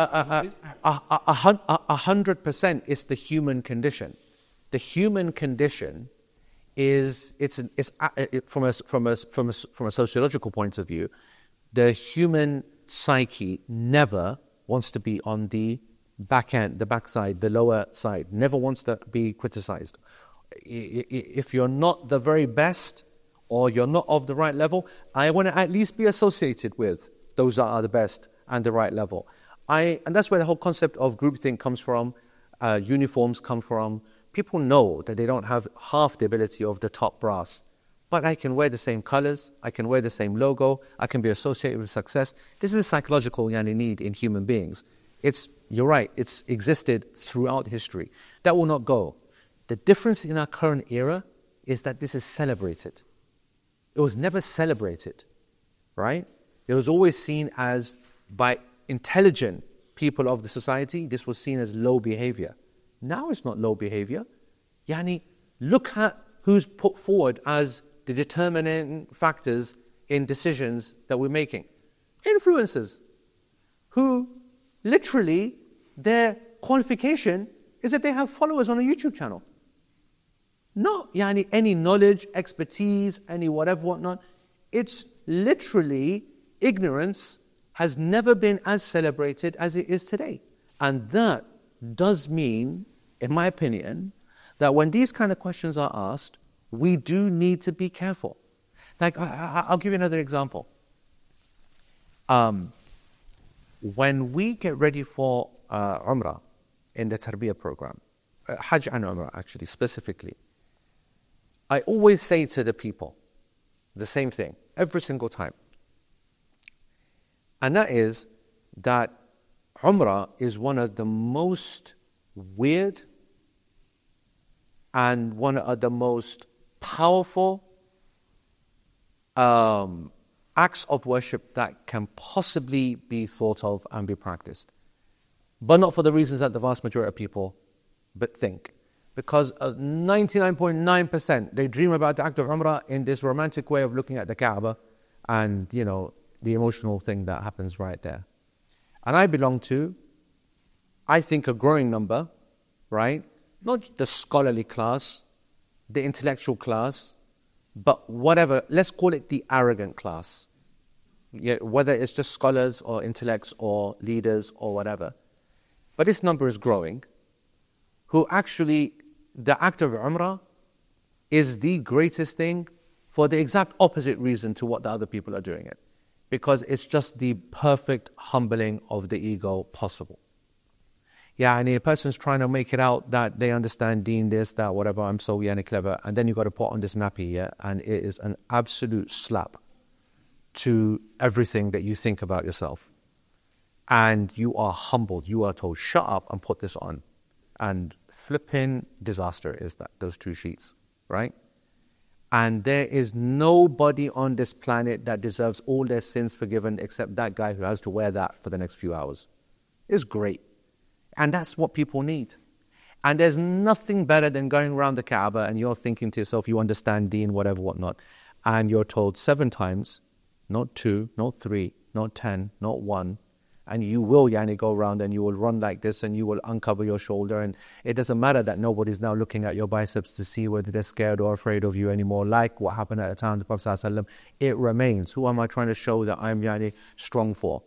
Speaker 1: 100% is the human condition. The human condition is, from a sociological point of view, the human psyche never wants to be on the back end, the backside, the lower side, never wants to be criticized. If you're not the very best, or you're not of the right level, I want to at least be associated with those that are the best and the right level. And that's where the whole concept of groupthink comes from, uniforms come from. People know that they don't have half the ability of the top brass, but I can wear the same colors, I can wear the same logo, I can be associated with success. This is a psychological need in human beings. You're right, it's existed throughout history. That will not go. The difference in our current era is that this is celebrated. It was never celebrated, right? It was always seen as, by intelligent people of the society, this was seen as low behavior. Now it's not low behavior. Look at who's put forward as the determining factors in decisions that we're making. Influencers, who literally their qualification is that they have followers on a YouTube channel. Not any knowledge, expertise, any whatnot. It's literally ignorance has never been as celebrated as it is today. And that does mean, in my opinion, that when these kind of questions are asked, we do need to be careful. Like, I'll give you another example. When we get ready for Umrah in the Tarbiyah program, Hajj and Umrah actually specifically, I always say to the people the same thing every single time. And that is that Umrah is one of the most weird and one of the most powerful acts of worship that can possibly be thought of and be practiced. But not for the reasons that the vast majority of people think. Because 99.9% they dream about the act of Umrah in this romantic way of looking at the Kaaba and, the emotional thing that happens right there. And I belong to, I think, a growing number, right? Not the scholarly class, the intellectual class, but whatever, let's call it the arrogant class. Yeah, whether it's just scholars or intellects or leaders or whatever. But this number is growing, who actually, the act of Umrah is the greatest thing for the exact opposite reason to what the other people are doing it. Because it's just the perfect humbling of the ego possible. And a person's trying to make it out that they understand deen, this, that, whatever, I'm so clever, and then you got to put on this nappy, and it is an absolute slap to everything that you think about yourself. And you are humbled, you are told, shut up and put this on. And flipping disaster is that, those two sheets, right? And there is nobody on this planet that deserves all their sins forgiven except that guy who has to wear that for the next few hours. It's great. And that's what people need. And there's nothing better than going around the Kaaba and you're thinking to yourself, you understand deen, whatever, whatnot. And you're told 7 times, not 2, not 3, not 10, not 1. And you will go around and you will run like this and you will uncover your shoulder. And it doesn't matter that nobody's now looking at your biceps to see whether they're scared or afraid of you anymore, like what happened at the time of the Prophet ﷺ. It remains. Who am I trying to show that I'm strong for?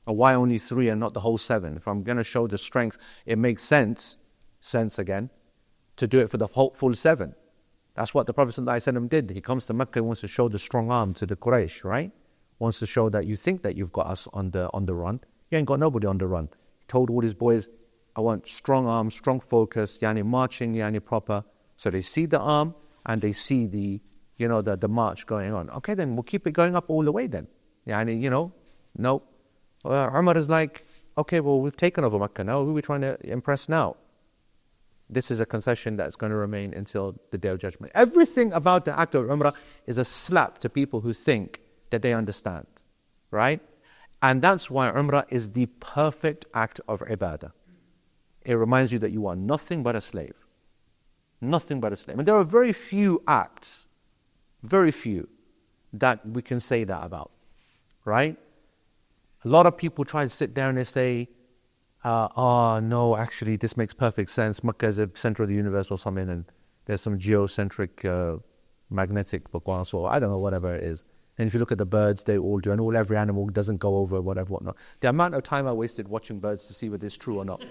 Speaker 1: Or why only 3 and not the whole 7? If I'm going to show the strength, it makes sense again, to do it for the full 7. That's what the Prophet ﷺ did. He comes to Mecca, he wants to show the strong arm to the Quraysh, right? Wants to show that you think that you've got us on the run. You ain't got nobody on the run. He told all his boys, I want strong arm, strong focus, yani marching, yani proper. So they see the arm and they see the march going on. Okay, then we'll keep it going up all the way then. Yani, no. Umar is like, okay, well, we've taken over Mecca now. Who are we trying to impress now? This is a concession that's going to remain until the Day of Judgment. Everything about the act of Umrah is a slap to people who think that they understand, right? And that's why Umrah is the perfect act of ibadah. It reminds you that you are nothing but a slave. Nothing but a slave. And there are very few acts, very few, that we can say that about, right? A lot of people try to sit down and say, no, actually, this makes perfect sense. Makkah is the center of the universe or something, and there's some geocentric magnetic bakwas, or I don't know, whatever it is. And if you look at the birds, they all do, and every animal doesn't go over whatnot. The amount of time I wasted watching birds to see whether it's true or not.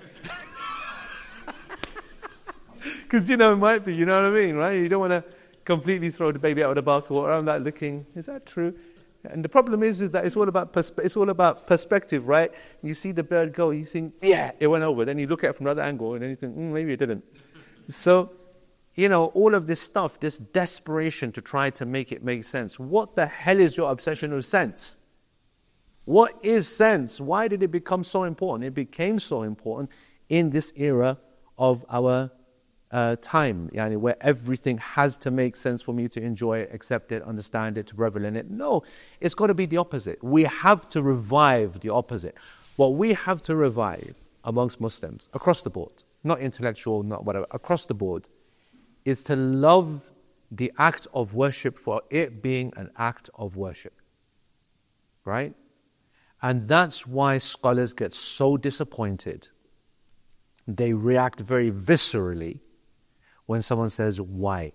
Speaker 1: Because, it might be, you know what I mean, right? You don't want to completely throw the baby out of the bathwater. I'm like looking, is that true? And the problem is that it's all about perspective, right? You see the bird go, you think, yeah, it went over. Then you look at it from another angle, and then you think, maybe it didn't. So, all of this stuff, this desperation to try to make it make sense. What the hell is your obsession with sense? What is sense? Why did it become so important? It became so important in this era of our time, where everything has to make sense for me to enjoy it, accept it, understand it, to revel in it. No, it's got to be the opposite. We have to revive the opposite. What we have to revive amongst Muslims, across the board, not intellectual, not whatever, across the board, is to love the act of worship for it being an act of worship. Right? And that's why scholars get so disappointed. They react very viscerally when someone says, why?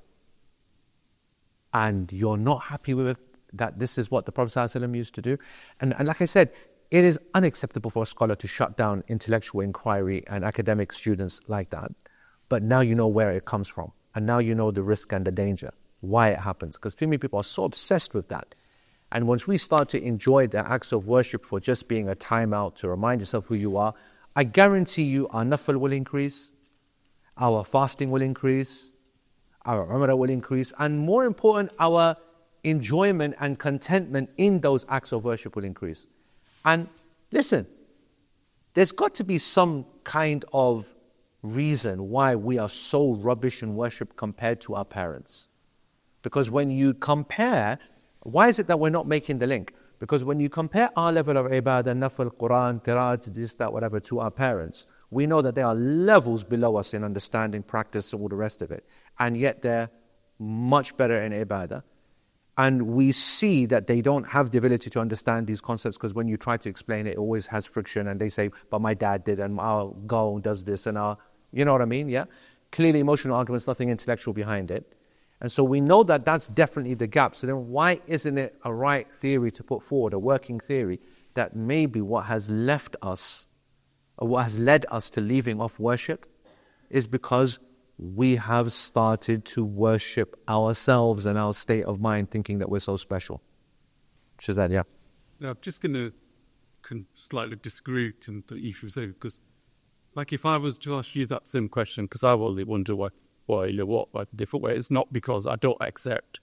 Speaker 1: And you're not happy with that this is what the Prophet ﷺ used to do. And like I said, it is unacceptable for a scholar to shut down intellectual inquiry and academic students like that. But now you know where it comes from. And now you know the risk and the danger, why it happens. Because too many people are so obsessed with that. And once we start to enjoy the acts of worship for just being a timeout to remind yourself who you are, I guarantee you our nafil will increase, our fasting will increase, our umrah will increase, and more important, our enjoyment and contentment in those acts of worship will increase. And listen, there's got to be some kind of reason why we are so rubbish in worship compared to our parents. Because when you compare, why is it that we're not making the link? Because when you compare our level of ibadah, nafil, Quran, qiraat, this, that, whatever, to our parents, we know that they are levels below us in understanding, practice, and all the rest of it. And yet they're much better in ibadah. And we see that they don't have the ability to understand these concepts because when you try to explain it, it always has friction. And they say, but my dad did, and our girl does this, and our, you know what I mean? Yeah? Clearly emotional arguments, nothing intellectual behind it. And so we know that that's definitely the gap. So then why isn't it a right theory to put forward, a working theory, that maybe what has left us, or what has led us to leaving off worship, is because we have started to worship ourselves and our state of mind, thinking that we're so special. Shazad, yeah?
Speaker 5: Now, I'm just going to slightly disagree with the issue, because like if I was to ask you that same question, because I really wonder why different way. It's not because I don't accept,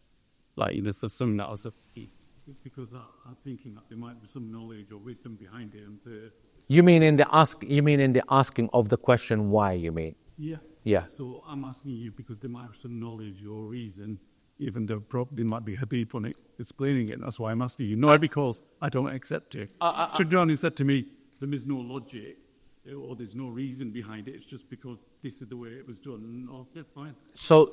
Speaker 5: some that was because I'm thinking that there might be some knowledge or wisdom behind it. And
Speaker 1: You mean in the asking of the question why? You mean?
Speaker 5: Yeah.
Speaker 1: Yeah.
Speaker 5: So I'm asking you because there might be some knowledge or reason, even though probably might be Habib on it explaining it. That's why I'm asking you. Not because I don't accept it. Shadran said to me, there is no logic. Or there's no reason behind it. It's just because this is the way it was done. Okay, fine.
Speaker 1: So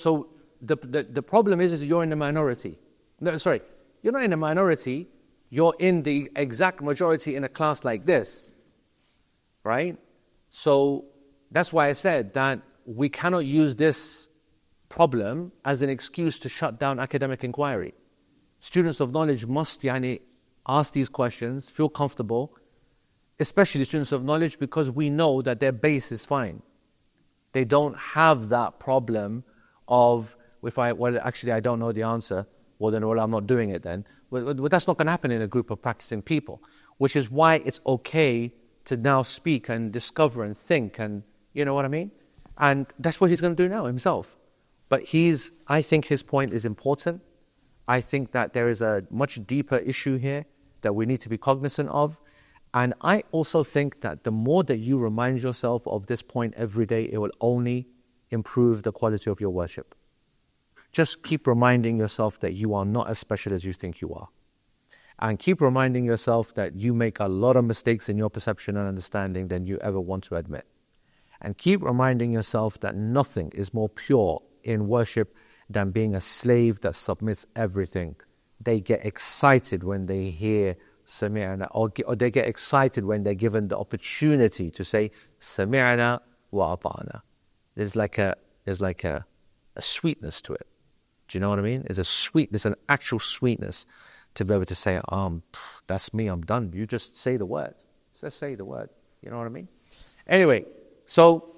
Speaker 1: the problem is you're in the minority. No, sorry, you're not in the minority. You're in the exact majority in a class like this, right? So that's why I said that we cannot use this problem as an excuse to shut down academic inquiry. Students of knowledge must ask these questions, feel comfortable, especially students of knowledge, because we know that their base is fine. They don't have that problem of, I don't know the answer, I'm not doing it then. Well, that's not going to happen in a group of practicing people, which is why it's okay to now speak and discover and think, and you know what I mean? And that's what he's going to do now himself. But I think his point is important. I think that there is a much deeper issue here that we need to be cognizant of. And I also think that the more that you remind yourself of this point every day, it will only improve the quality of your worship. Just keep reminding yourself that you are not as special as you think you are. And keep reminding yourself that you make a lot of mistakes in your perception and understanding than you ever want to admit. And keep reminding yourself that nothing is more pure in worship than being a slave that submits everything. They get excited when they hear Sami'na, or they get excited when they're given the opportunity to say Sami'na wa ata'na. There's like a sweetness to it. Do you know what I mean? There's an actual sweetness to be able to say, that's me, I'm done. You just say the word. Just say the word. You know what I mean? Anyway, so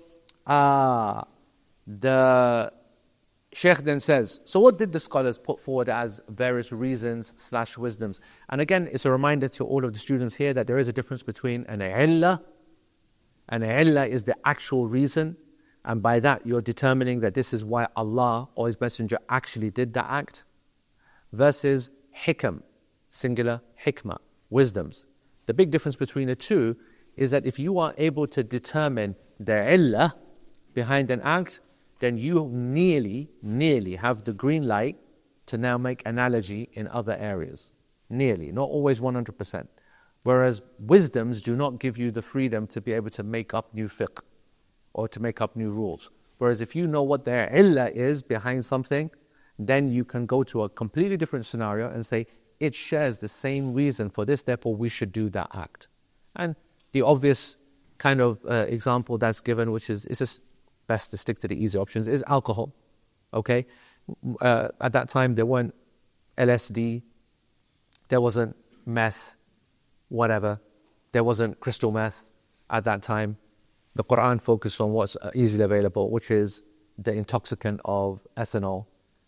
Speaker 1: the Sheikh then says, so what did the scholars put forward as various reasons / wisdoms? And again, it's a reminder to all of the students here that there is a difference between an illah. An illah is the actual reason, and by that you're determining that this is why Allah or His Messenger actually did that act, versus hikam, singular, hikmah, wisdoms. The big difference between the two is that if you are able to determine the illah behind an act, then you nearly have the green light to now make analogy in other areas. Nearly, not always 100%. Whereas wisdoms do not give you the freedom to be able to make up new fiqh or to make up new rules. Whereas if you know what their illah is behind something, then you can go to a completely different scenario and say, it shares the same reason for this, therefore we should do that act. And the obvious kind of example that's given, which is just best to stick to the easy options, is alcohol. Okay? At that time, there weren't LSD, there wasn't meth, whatever. There wasn't crystal meth at that time. The Quran focused on what's easily available, which is the intoxicant of ethanol.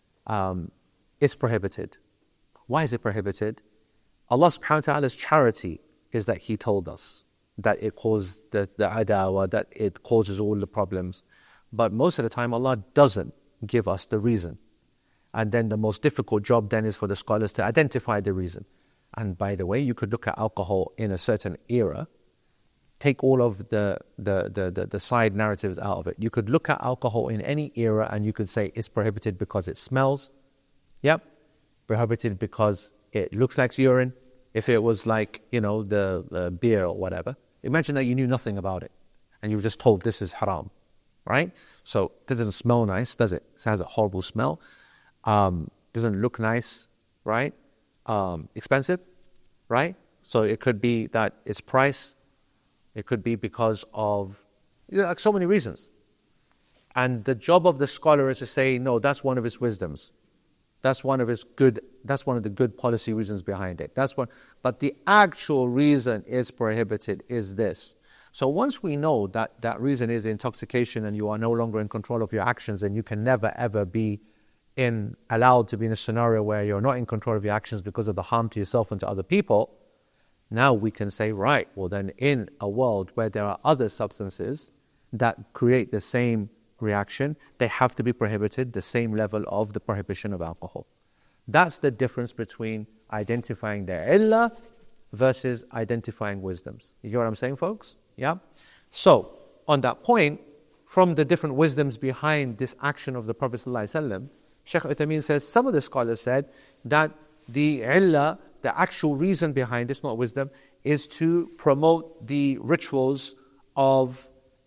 Speaker 1: It's prohibited. Why is it prohibited? Allah subhanahu wa ta'ala's charity is that He told us that it caused the adawa, that it causes all the problems. But most of the time, Allah doesn't give us the reason. And then the most difficult job then is for the scholars to identify the reason. And by the way, you could look at alcohol in a certain era, take all of the side narratives out of it. You could look at alcohol in any era and you could say it's prohibited because it smells. Yep. Prohibited because it looks like urine. If it was like, the beer or whatever. Imagine that you knew nothing about it and you were just told this is haram. Right? So it doesn't smell nice, does it? It has a horrible smell. Doesn't look nice, right? Expensive, right? So it could be that its price. It could be because of like so many reasons. And the job of the scholar is to say, no, that's one of his wisdoms. That's one of the good policy reasons behind it. But the actual reason it's prohibited is this. So once we know that that reason is intoxication and you are no longer in control of your actions, and you can never ever be allowed to be in a scenario where you're not in control of your actions because of the harm to yourself and to other people, now we can say, right, well then in a world where there are other substances that create the same reaction, they have to be prohibited, the same level of the prohibition of alcohol. That's the difference between identifying their illah versus identifying wisdoms. You hear what I'm saying, folks? Yeah? So, on that point, from the different wisdoms behind this action of the Prophet ﷺ, Shaykh Uthaymeen says, some of the scholars said that the illah, the actual reason behind this, not wisdom, is to promote the rituals of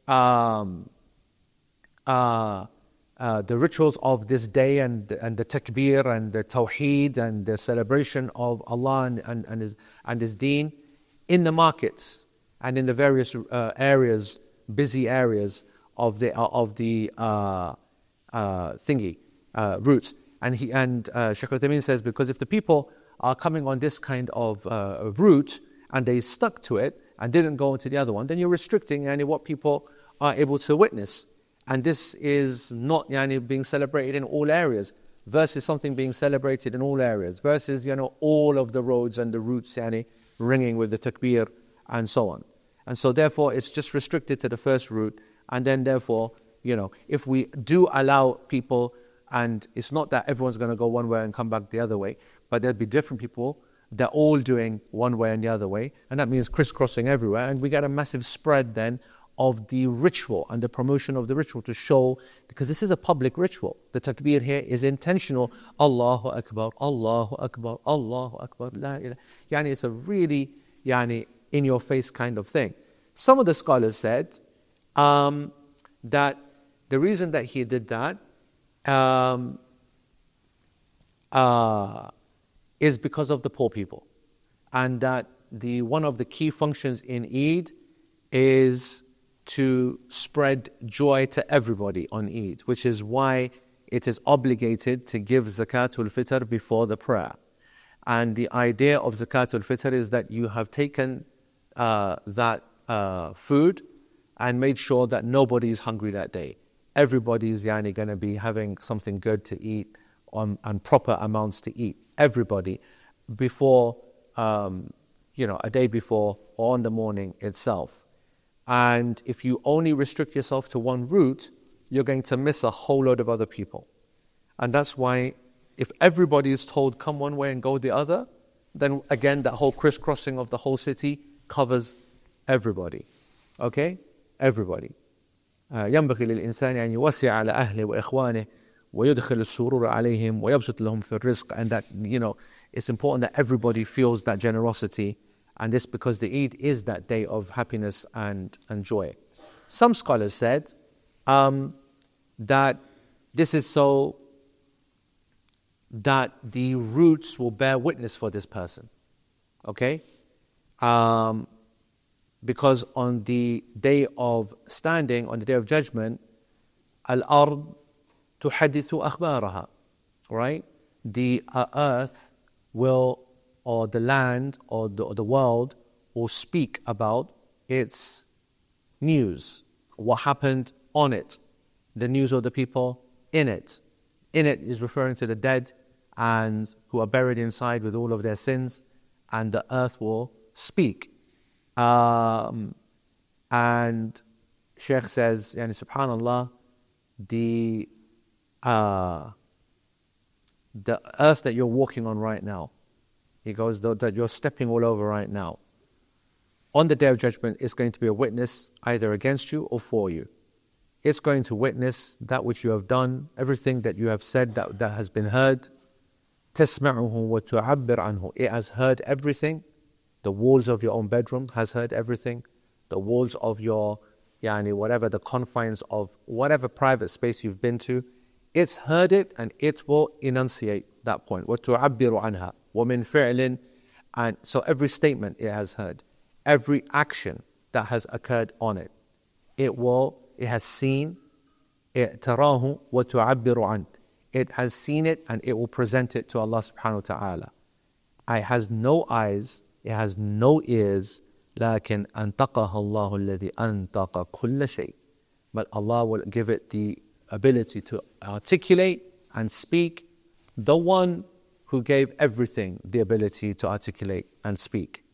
Speaker 1: this day and the takbir and the tawheed and the celebration of Allah and His deen in the markets and in the various areas, busy areas of the routes. And Shaykh Uthaymeen says, because if the people are coming on this kind of route and they stuck to it and didn't go into the other one, then you're restricting what people are able to witness. And this is not being celebrated in all areas versus something being celebrated in all areas versus all of the roads and the routes ringing with the takbir and so on. And so therefore it's just restricted to the first route. And then therefore, if we do allow people, and it's not that everyone's going to go one way and come back the other way, but there'll be different people, they're all doing one way and the other way, and that means crisscrossing everywhere, and we get a massive spread then of the ritual and the promotion of the ritual to show, because this is a public ritual. The takbir here is intentional. Allahu Akbar, Allahu Akbar, Allahu Akbar, La ilaha. It's a really in your face kind of thing. Some of the scholars said that the reason that he did that is because of the poor people, and that one of the key functions in Eid is to spread joy to everybody on Eid, which is why it is obligated to give Zakatul Fitr before the prayer. And the idea of Zakatul Fitr is that you have taken that food and made sure that nobody is hungry that day. Everybody is going to be having something good to eat and proper amounts to eat. Everybody before, a day before or on the morning itself. And if you only restrict yourself to one route, you're going to miss a whole load of other people. And that's why if everybody is told come one way and go the other, then again that whole crisscrossing of the whole city covers everybody. Okay? Everybody. ينبغي للإنسان أن يوسع على أهله وإخوانه ويدخل السرور عليهم ويبسط لهم في الرزق. And that, it's important that everybody feels that generosity. And this because the Eid is that day of happiness and joy. Some scholars said that this is so that the roots will bear witness for this person. Okay? Because on the day of standing, on the day of judgment, al-ard tuhadithu akhbaraha, right? The earth will, or the land, or the world will speak about its news, what happened on it, the news of the people in it. In it is referring to the dead and who are buried inside with all of their sins, and the earth will speak. And Shaykh says, subhanallah, the earth that you're walking on right now, he goes, that you're stepping all over right now, on the day of judgment is going to be a witness either against you or for you. It's going to witness that which you have done, everything that you have said that has been heard. تَسْمَعُهُ وَتُعَبِّرْ عَنْهُ. It has heard everything. The walls of your own bedroom has heard everything. The walls of your, whatever, the confines of whatever private space you've been to, it's heard it and it will enunciate that point. وَتُعَبِّرُ عَنْهَا وَمِنْ فِعْلٍ. And so every statement it has heard, every action that has occurred on it, it has seen, تَرَاهُ وَتُعَبِّرُ عَنْهُ. It has seen it and it will present it to Allah subhanahu wa ta'ala. It has no eyes, it has no ears, لكن أنطقها الله الذي أنطق كل شيء. But Allah will give it the ability to articulate and speak, the one who gave everything the ability to articulate and speak.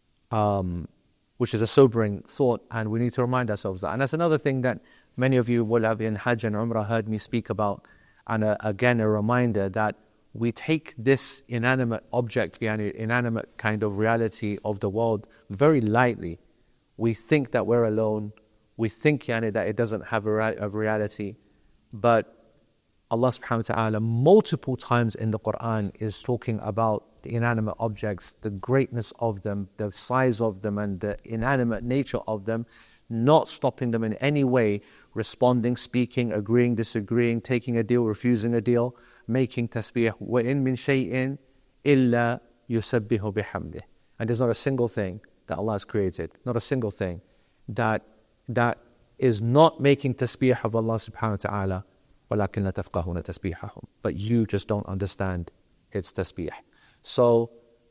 Speaker 1: Which is a sobering thought, and we need to remind ourselves that. And that's another thing that many of you will have in Hajj and Umrah heard me speak about, and again a reminder that we take this inanimate object, inanimate kind of reality of the world very lightly. We think that we're alone, we think that it doesn't have a reality, but Allah subhanahu wa ta'ala multiple times in the Quran is talking about the inanimate objects, the greatness of them, the size of them, and the inanimate nature of them, not stopping them in any way, responding, speaking, agreeing, disagreeing, taking a deal, refusing a deal, making tasbih. وَإِن مِّن شَيْءٍ إِلَّا يُسَبِّحُ بِحَمْدِهِ. And there's not a single thing that Allah has created, not a single thing that is not making tasbih of Allah subhanahu wa ta'ala. وَلَكِنْ لَا تَفْقَهُونَ تَسْبِيحَهُمْ. But you just don't understand its tasbih. So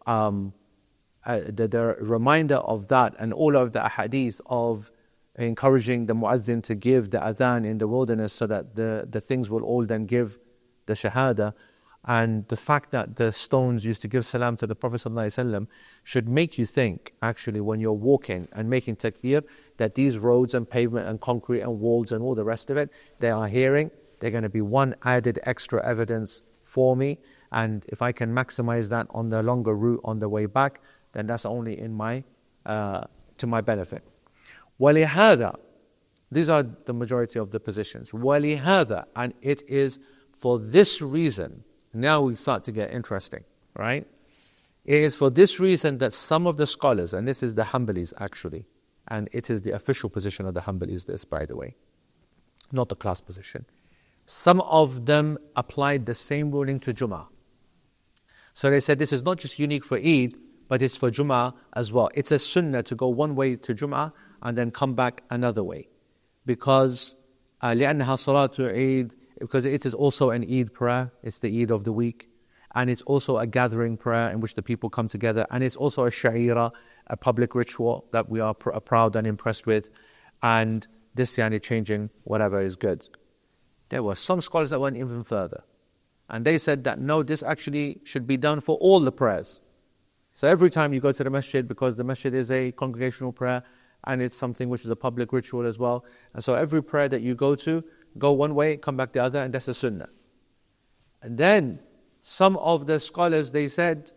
Speaker 1: the reminder of that and all of the ahadith of encouraging the muazzin to give the adhan in the wilderness so that the things will all then give the shahada, and the fact that the stones used to give salam to the Prophet ﷺ should make you think, actually, when you're walking and making takbir, that these roads and pavement and concrete and walls and all the rest of it, they are hearing. They're going to be one added extra evidence for me, and if I can maximize that on the longer route on the way back, then that's only in my to my benefit. وَلِهَذَا, these are the majority of the positions. وَلِهَذَا, and it is for this reason. Now we start to get interesting, right? It is for this reason that some of the scholars, and this is the Hanbalis actually, and it is the official position of the Hanbalis, this, by the way, not the class position. Some of them applied the same ruling to Jum'ah. So they said this is not just unique for Eid, but it's for Jum'ah as well. It's a sunnah to go one way to Jum'ah and then come back another way. Because لأنها صلاة عيد, because it is also an Eid prayer, it's the Eid of the week, and it's also a gathering prayer in which the people come together, and it's also a sha'ira, a public ritual that we are proud and impressed with, and this changing whatever is good. There were some scholars that went even further, and they said that no, this actually should be done for all the prayers. So every time you go to the masjid, because the masjid is a congregational prayer, and it's something which is a public ritual as well, and so every prayer that you go to, go one way, come back the other, and that's a sunnah. And then some of the scholars, they said,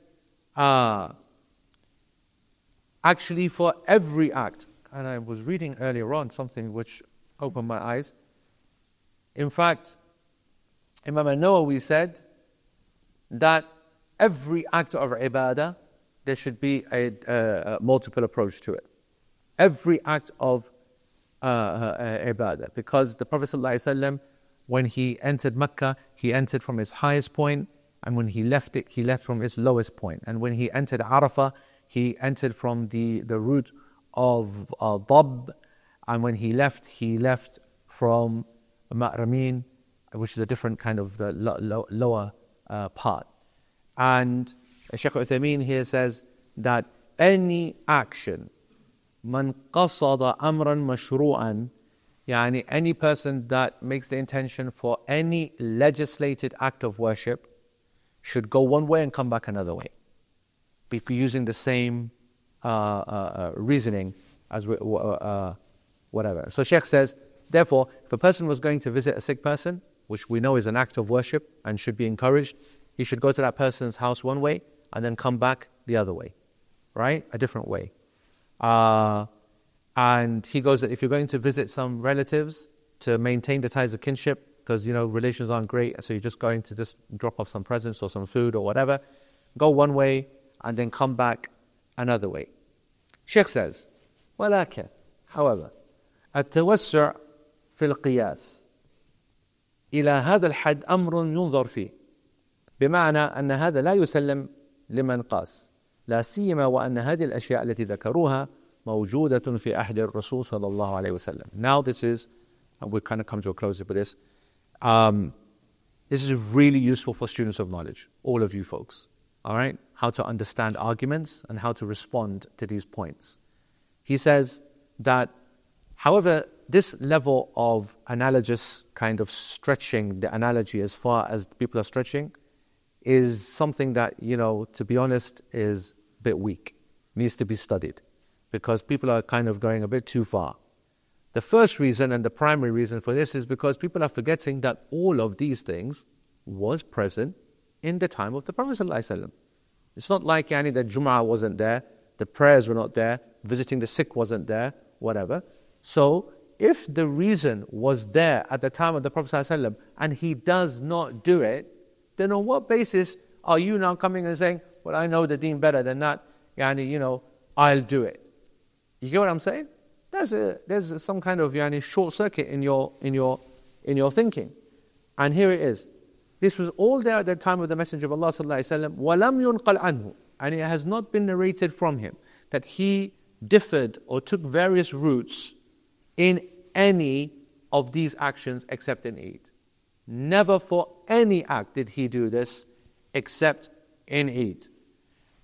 Speaker 1: actually for every act, and I was reading earlier on something which opened my eyes. In fact, Imam al-Nawawi said that every act of ibadah, there should be a multiple approach to it. Every act of ibadah, because the Prophet ﷺ, when he entered Mecca, he entered from his highest point, and when he left it, he left from its lowest point. And when he entered Arafah, he entered from the root of Dab, and when he left from Ma'ramin, which is a different kind of the lower part. And Shaykh Uthaymeen here says that any action, man qasada amran mashru'an, yani any person that makes the intention for any legislated act of worship should go one way and come back another way, be using the same reasoning as whatever. So Shaykh says, therefore, if a person was going to visit a sick person, which we know is an act of worship and should be encouraged, he should go to that person's house one way and then come back the other way, right? A different way. And he goes that if you're going to visit some relatives to maintain the ties of kinship, because relations aren't great, so you're just going to just drop off some presents or some food or whatever, go one way and then come back another way. Sheikh says, ولكن, however, التوسع في القياس إلى هذا الحد أمر ينظر فيه، بمعنى أن هذا لا يسلم لمن قاس، لا سيما وأن هذه الأشياء التي ذكروها موجودة في عهد الرسول صلى الله عليه وسلم. Now this is, and we'll kind of come to a close with this. This is really useful for students of knowledge, all of you folks. All right, how to understand arguments and how to respond to these points. He says that, however, this level of analogous kind of stretching the analogy as far as people are stretching is something that, to be honest, is a bit weak, needs to be studied, because people are kind of going a bit too far. The first reason and the primary reason for this is because people are forgetting that all of these things was present in the time of the Prophet ﷺ. It's not like that Jum'ah wasn't there, the prayers were not there, visiting the sick wasn't there, whatever. So if the reason was there at the time of the Prophet ﷺ and he does not do it, then on what basis are you now coming and saying, well, I know the deen better than that, I'll do it? You get what I'm saying? There's some kind of short circuit in your thinking. And here it is. This was all there at the time of the Messenger of Allah sallallahu alaihi wasallam. وَلَمْ يُنْقَلْ عَنْهُ, and it has not been narrated from him that he differed or took various routes in any of these actions except in Eid. Never for any act did he do this except in Eid.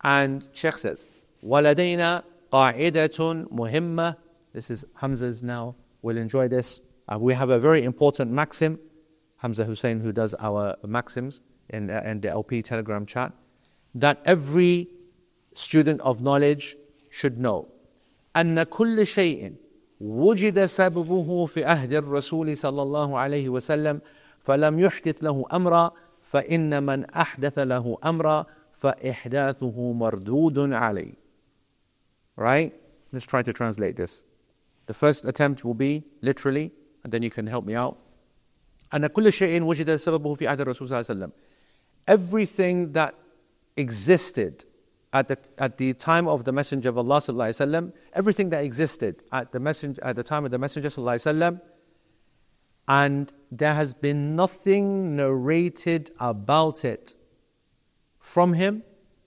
Speaker 1: And Sheikh says, وَلَدَيْنَا قَاعِدَةٌ مُهِمَّةٌ. This is Hamza's now, will enjoy this. We have a very important maxim. Hamza Hussein, who does our maxims in the LP Telegram chat, that every student of knowledge should know. أن كل شيء وجد سببه في عهد الرسول صلى الله عليه وسلم فلم يحدث له أمرا فإن من أحدث له أمرا فإحداثه مردود عليه. Right? Let's try to translate this. The first attempt will be literally, and then you can help me out. أن كل شيء وجد سببه في عهد الرسول صلى الله عليه وسلم. Everything that existed at the time of the Messenger of Allah sallallahu alaihi wasallam, everything that existed at the time of the Messenger sallallahu alaihi wasallam, and there has been nothing narrated about it from him.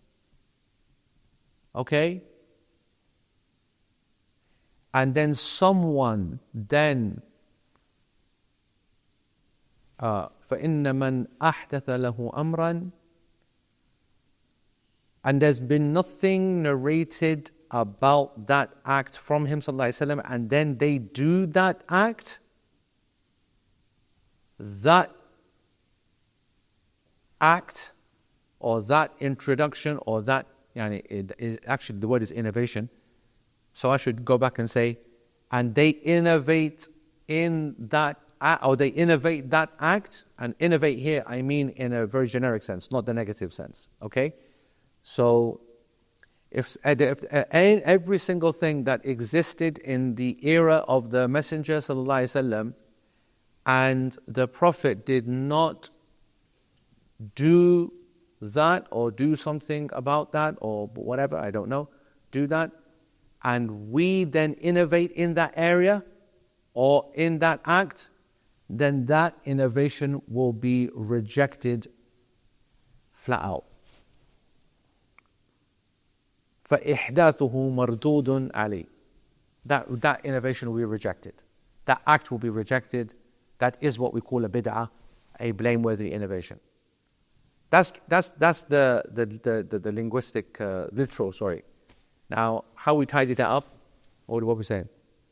Speaker 1: Okay? And then someone then فَإِنَّ مَنْ أَحْدَثَ لَهُ أَمْرًا, and there's been nothing narrated about that act from him sallallahu alaihi wasallam, and then they do that act, or that introduction or that, actually the word is innovation, so I should go back and say, and they innovate in that or they innovate that act, and innovate here I mean in a very generic sense, not the negative sense. Okay? So if every single thing that existed in the era of the Messenger sallallahu alaihi wasallam, and the Prophet did not do that or do something about that or whatever, I don't know, do that, and we then innovate in that area or in that act, then that innovation will be rejected flat out. فَإِحْدَاثُهُ مَرْدُودٌ عَلَيْهِ. That innovation will be rejected. That act will be rejected. That is what we call a bid'ah, a blameworthy innovation. That's the linguistic, literal, sorry. Now, how we tidy that up, or what we saying?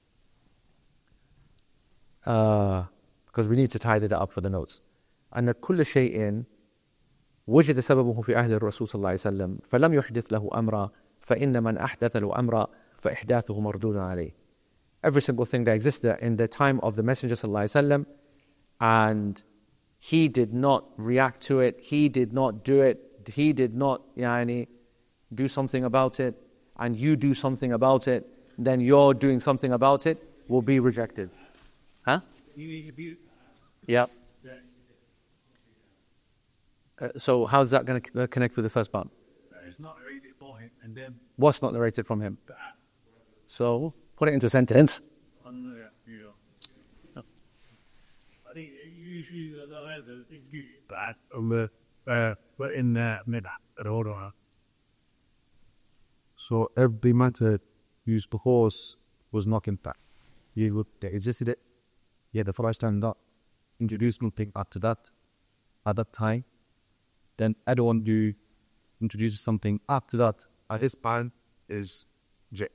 Speaker 1: Because we need to tidy that up for the notes. أن كل شيء وجد سببه في عهد الرسول صلى الله عليه وسلم فلم يحدث له أمرا فإن من أحدث له أمرا فإحداثه مردود عليه. Every single thing that existed in the time of the Messenger صلى الله عليه وسلم, and he did not react to it, he did not do it, he did not do something about it, and you do something about it, then your doing something about it will be rejected. Huh? Yeah. So how's that going to connect with the first part?
Speaker 4: It's not narrated by him, and then
Speaker 1: What's not narrated from him? So put it into a sentence.
Speaker 4: I think usually bad. But in the
Speaker 6: So every matter used before was not in fact. They existed it. Yeah, the first time that introduced something after that, at that time, then everyone who introduces something after that at his time is J.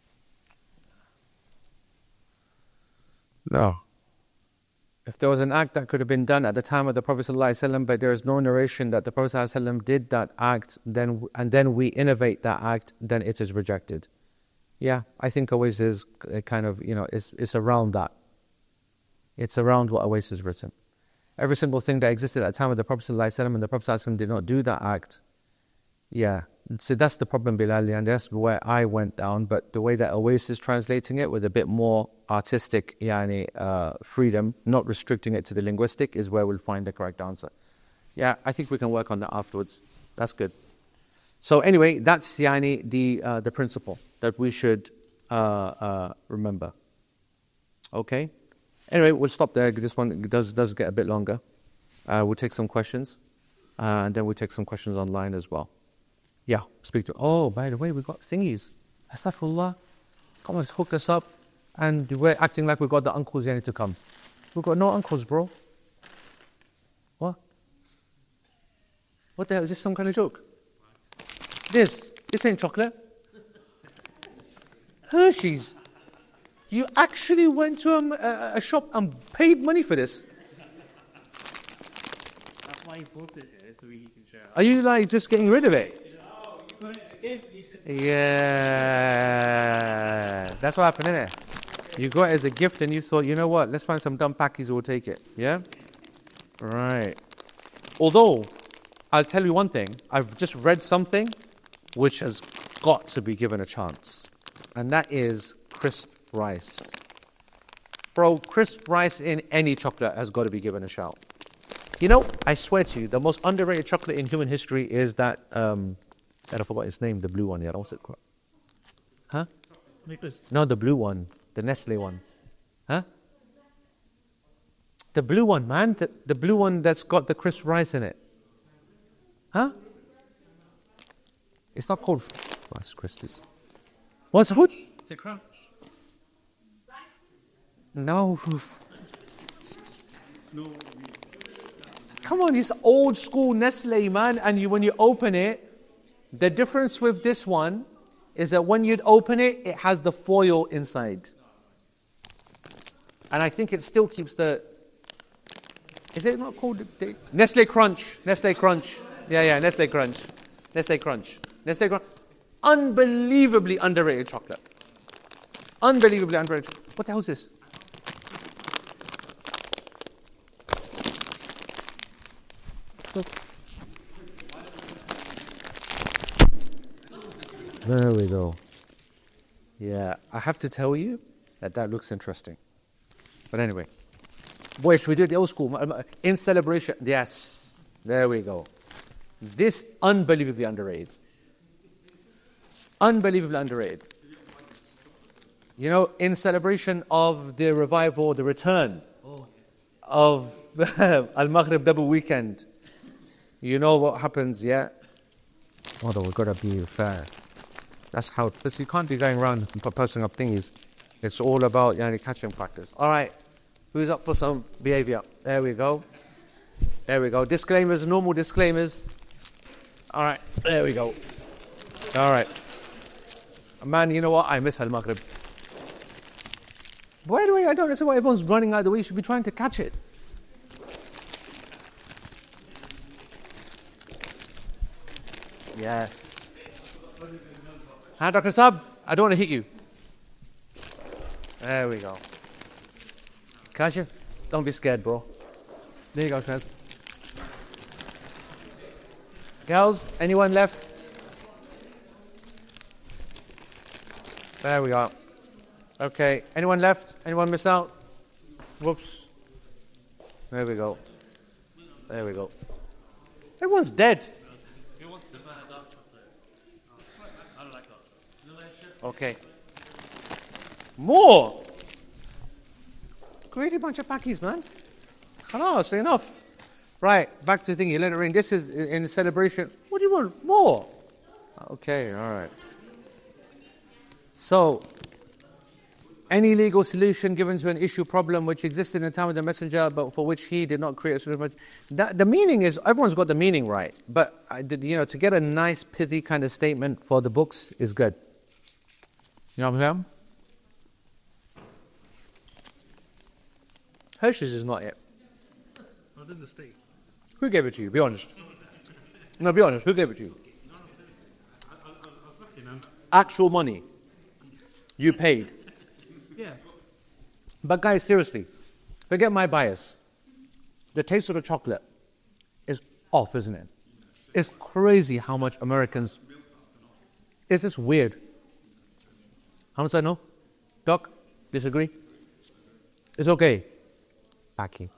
Speaker 6: No.
Speaker 1: If there was an act that could have been done at the time of the Prophet ﷺ, but there is no narration that the Prophet ﷺ did that act, then we innovate that act, then it is rejected. Yeah, I think Awais is kind of, it's around that. It's around what Awais has written. Every single thing that existed at the time of the Prophet ﷺ, and the Prophet ﷺ did not do that act. Yeah, so that's the problem, Bilal, and that's where I went down. But the way that Awais is translating it with a bit more artistic freedom, not restricting it to the linguistic, is where we'll find the correct answer. Yeah, I think we can work on that afterwards. That's good. So anyway, that's the principle that we should remember. Okay? Anyway, we'll stop there. This one does get a bit longer. We'll take some questions, and then we'll take some questions online as well. Yeah, speak to. Oh, by the way, we got thingies. Astaghfirullah. Come on, hook us up, and we're acting like we got the uncles here to come. We've got no uncles, bro. What? What the hell? Is this some kind of joke? This. This ain't chocolate. Hershey's. You actually went to a shop and paid money for this.
Speaker 3: That's why he bought it here, so he can share.
Speaker 1: Are you like just getting rid of it? Yeah. That's what happened, innit? You got it as a gift and you thought, you know what, let's find some dumb packies who will take it. Yeah? Right. Although, I'll tell you one thing. I've just read something which has got to be given a chance. And that is crisp rice. Bro, crisp rice in any chocolate has got to be given a shout. You know, I swear to you, the most underrated chocolate in human history is that, I forgot its name, the blue one. Yeah, what's it called? Huh? No, the blue one. The Nestle one. Huh? The blue one, man. The blue one that's got the crisp rice in it. Huh? It's not called Rice Krispies. What's it called?
Speaker 3: Is it crunch?
Speaker 1: No. Come on, it's old school Nestle, man. And when you open it, the difference with this one is that when you'd open it, it has the foil inside. And I think it still keeps the... Is it not called... Nestle Crunch. Nestle Crunch. Yeah, Nestle Crunch. Nestle Crunch. Nestle Crunch. Unbelievably underrated chocolate. Unbelievably underrated. What the hell is this? There we go. Yeah, I have to tell you that looks interesting. But anyway. Boy, should we do it the old school? In celebration. Yes. There we go. This unbelievably underrated. Unbelievably underrated. You know, in celebration of the revival, the return of Al-Maghrib double weekend, you know what happens, yeah? Although we've got to be fair. That's how, because you can't be going around and posting up thingies. It's all about catching practice. All right, who's up for some behavior? There we go. There we go. Disclaimers, normal disclaimers. All right, there we go. All right. Man, you know what? I miss Al-Maghrib. By the way, I don't understand why everyone's running out of the way. You should be trying to catch it. Yes. Hi, Dr. Saab. I don't want to hit you. There we go. Kashif, don't be scared, bro. There you go, friends. Girls, anyone left? There we are. Okay, anyone left? Anyone miss out? Whoops. There we go. There we go. Everyone's dead. Okay. More! Great bunch of packies, man. Khalas, enough. Right, back to the thing. You let it rain. This is in the celebration. What do you want? More? Okay, all right. So, any legal solution given to an issue problem which existed in the time of the messenger, but for which he did not create a solution. The meaning is, everyone's got the meaning right. But, to get a nice, pithy kind of statement for the books is good. You know what I'm saying? Hershey's is not it.
Speaker 3: Not in the state.
Speaker 1: Who gave it to you? Be honest. No, be honest. Who gave it to you? Actual money. You paid.
Speaker 3: Yeah.
Speaker 1: But guys, seriously, forget my bias. The taste of the chocolate is off, isn't it? It's crazy how much Americans... It's just weird. How much I know? Doc? Disagree? It's okay. Packing.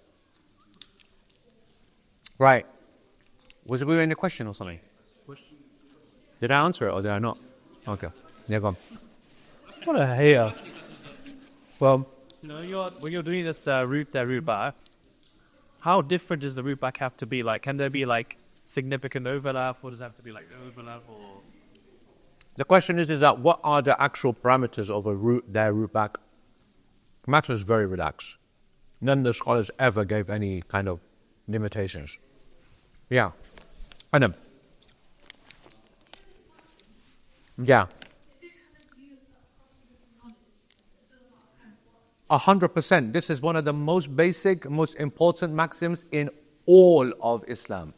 Speaker 1: Right. Was there any question or something? Did I answer it or did I not? Okay. Yeah, go on.
Speaker 2: What a hater.
Speaker 1: Well,
Speaker 2: When you're doing this root back, how different does the root back have to be? Like, can there be like significant overlap, or does it have to be like overlap? Or
Speaker 1: the question is that what are the actual parameters of a root back? Matter is very relaxed. None of the scholars ever gave any kind of limitations. Yeah. And Yeah. 100%. This is one of the most basic, most important maxims in all of Islam.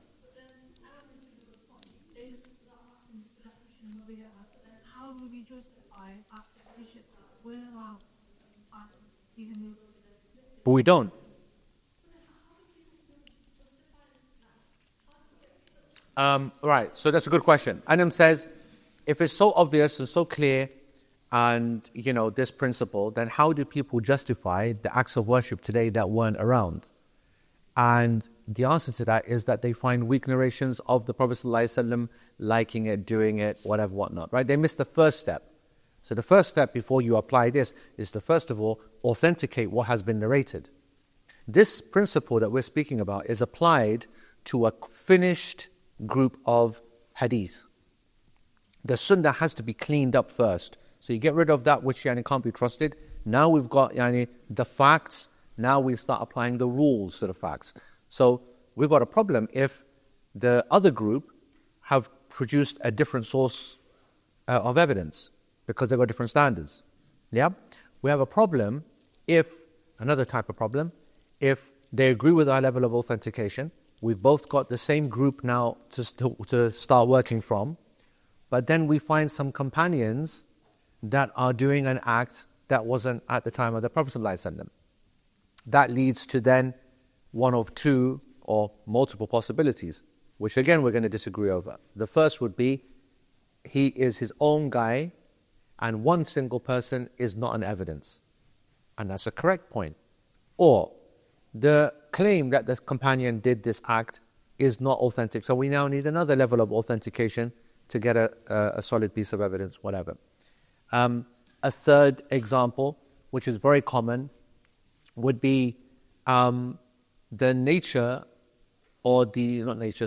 Speaker 7: How will we justify application? We're allowed even
Speaker 1: But we don't. Right, so that's a good question. Anam says, if it's so obvious and so clear, and this principle, then how do people justify the acts of worship today that weren't around? And the answer to that is that they find weak narrations of the Prophet ﷺ, liking it, doing it, whatever, whatnot. Right? They miss the first step. So the first step before you apply this is to first of all authenticate what has been narrated. This principle that we're speaking about is applied to a finished group of hadith. The sunnah has to be cleaned up first. So you get rid of that which can't be trusted. Now we've got the facts. Now we start applying the rules to the facts. So we've got a problem if the other group have produced a different source of evidence because they've got different standards. Yeah? We have a problem another type of problem, if they agree with our level of authentication, we've both got the same group now to start working from, but then we find some companions that are doing an act that wasn't at the time of the Prophet ﷺ. That leads to then one of two or multiple possibilities, which again we're going to disagree over. The first would be, he is his own guy and one single person is not an evidence. And that's a correct point. Or the claim that the companion did this act is not authentic. So we now need another level of authentication to get a solid piece of evidence, whatever. A third example, which is very common, would be the nature or the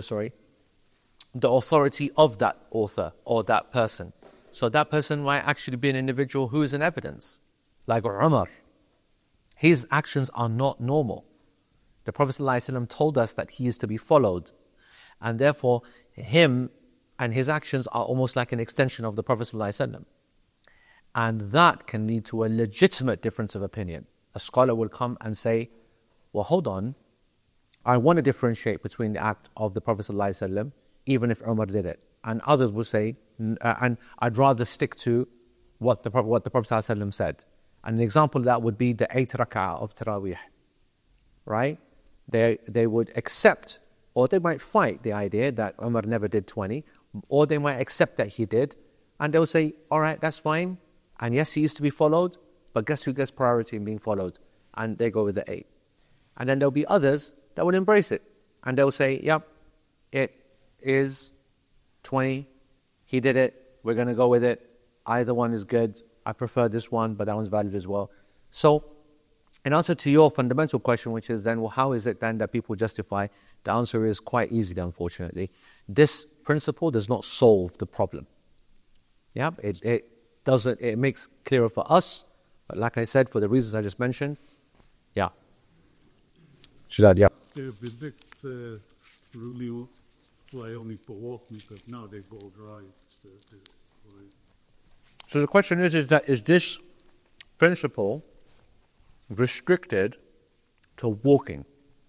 Speaker 1: authority of that author or that person. So that person might actually be an individual who is an evidence, like Umar. His actions are not normal. The Prophet ﷺ told us that he is to be followed, and therefore him and his actions are almost like an extension of the Prophet ﷺ. And that can lead to a legitimate difference of opinion. A scholar will come and say, well, hold on, I want to differentiate between the act of the Prophet ﷺ, even if Umar did it. And others will say, and I'd rather stick to what the Prophet ﷺ said. And an example of that would be the 8 rak'ah of Taraweeh. Right? They would accept, or they might fight the idea that Umar never did 20, or they might accept that he did, and they'll say, all right, that's fine, and yes, he used to be followed, but guess who gets priority in being followed? And they go with the 8. And then there'll be others that will embrace it, and they'll say, yep, it is 20, he did it, we're going to go with it, either one is good, I prefer this one, but that one's valid as well. So, in answer to your fundamental question, which is then, well, how is it then that people justify? The answer is quite easy, unfortunately. This principle does not solve the problem. Yeah, it makes clearer for us, but like I said, for the reasons I just mentioned, yeah. Shadad, yeah. So the question is this principle restricted to walking?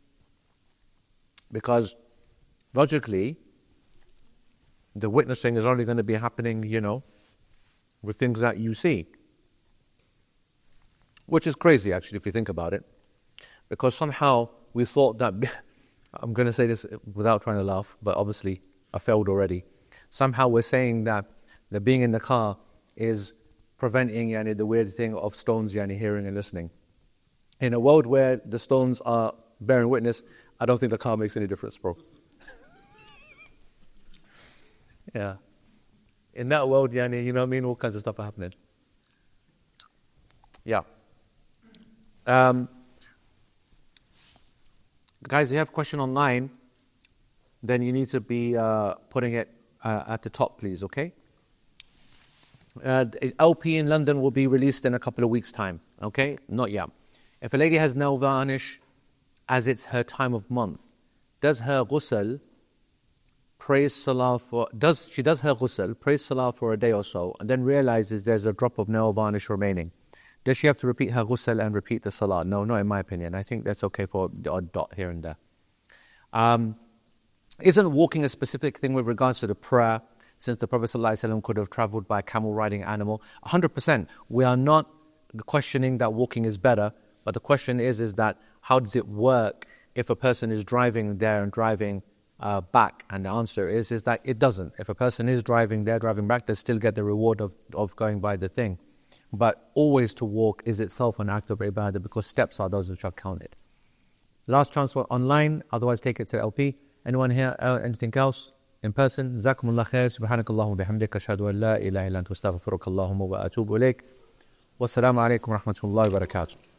Speaker 1: Because logically, the witnessing is only going to be happening, with things that you see. Which is crazy, actually, if you think about it. Because somehow we thought that, I'm going to say this without trying to laugh, but obviously I failed already. Somehow we're saying that being in the car is preventing the weird thing of stones hearing and listening. In a world where the stones are bearing witness, I don't think the car makes any difference, bro. Yeah. In that world, you know what I mean? All kinds of stuff are happening. Yeah. Guys, if you have a question online, then you need to be putting it at the top, please, okay? LP in London will be released in a couple of weeks' time, okay? Not yet. If a lady has nail varnish as it's her time of month, does her ghusl prays salah she does her ghusl, prays salah for a day or so, and then realizes there's a drop of nail varnish remaining, does she have to repeat her ghusl and repeat the salah? No, not in my opinion. I think that's okay for the odd dot here and there. Isn't walking a specific thing with regards to the prayer, since the Prophet ﷺ could have traveled by a camel riding animal? 100%. We are not questioning that walking is better, but the question is that how does it work if a person is driving there and driving back? And the answer is that it doesn't. If a person is driving there, driving back, they still get the reward of going by the thing. But always to walk is itself an act of ibadah, because steps are those which are counted. Last chance for online, otherwise take it to LP. Anyone here, anything else? In person? Jazakumullah khair. Subhanakallahumma bihamdika. Ashhadu an la ilaha illa anta astaghfiruka Allahumma wa atubu ilayk. Wassalamu alaikum wa rahmatullahi wa barakatuh.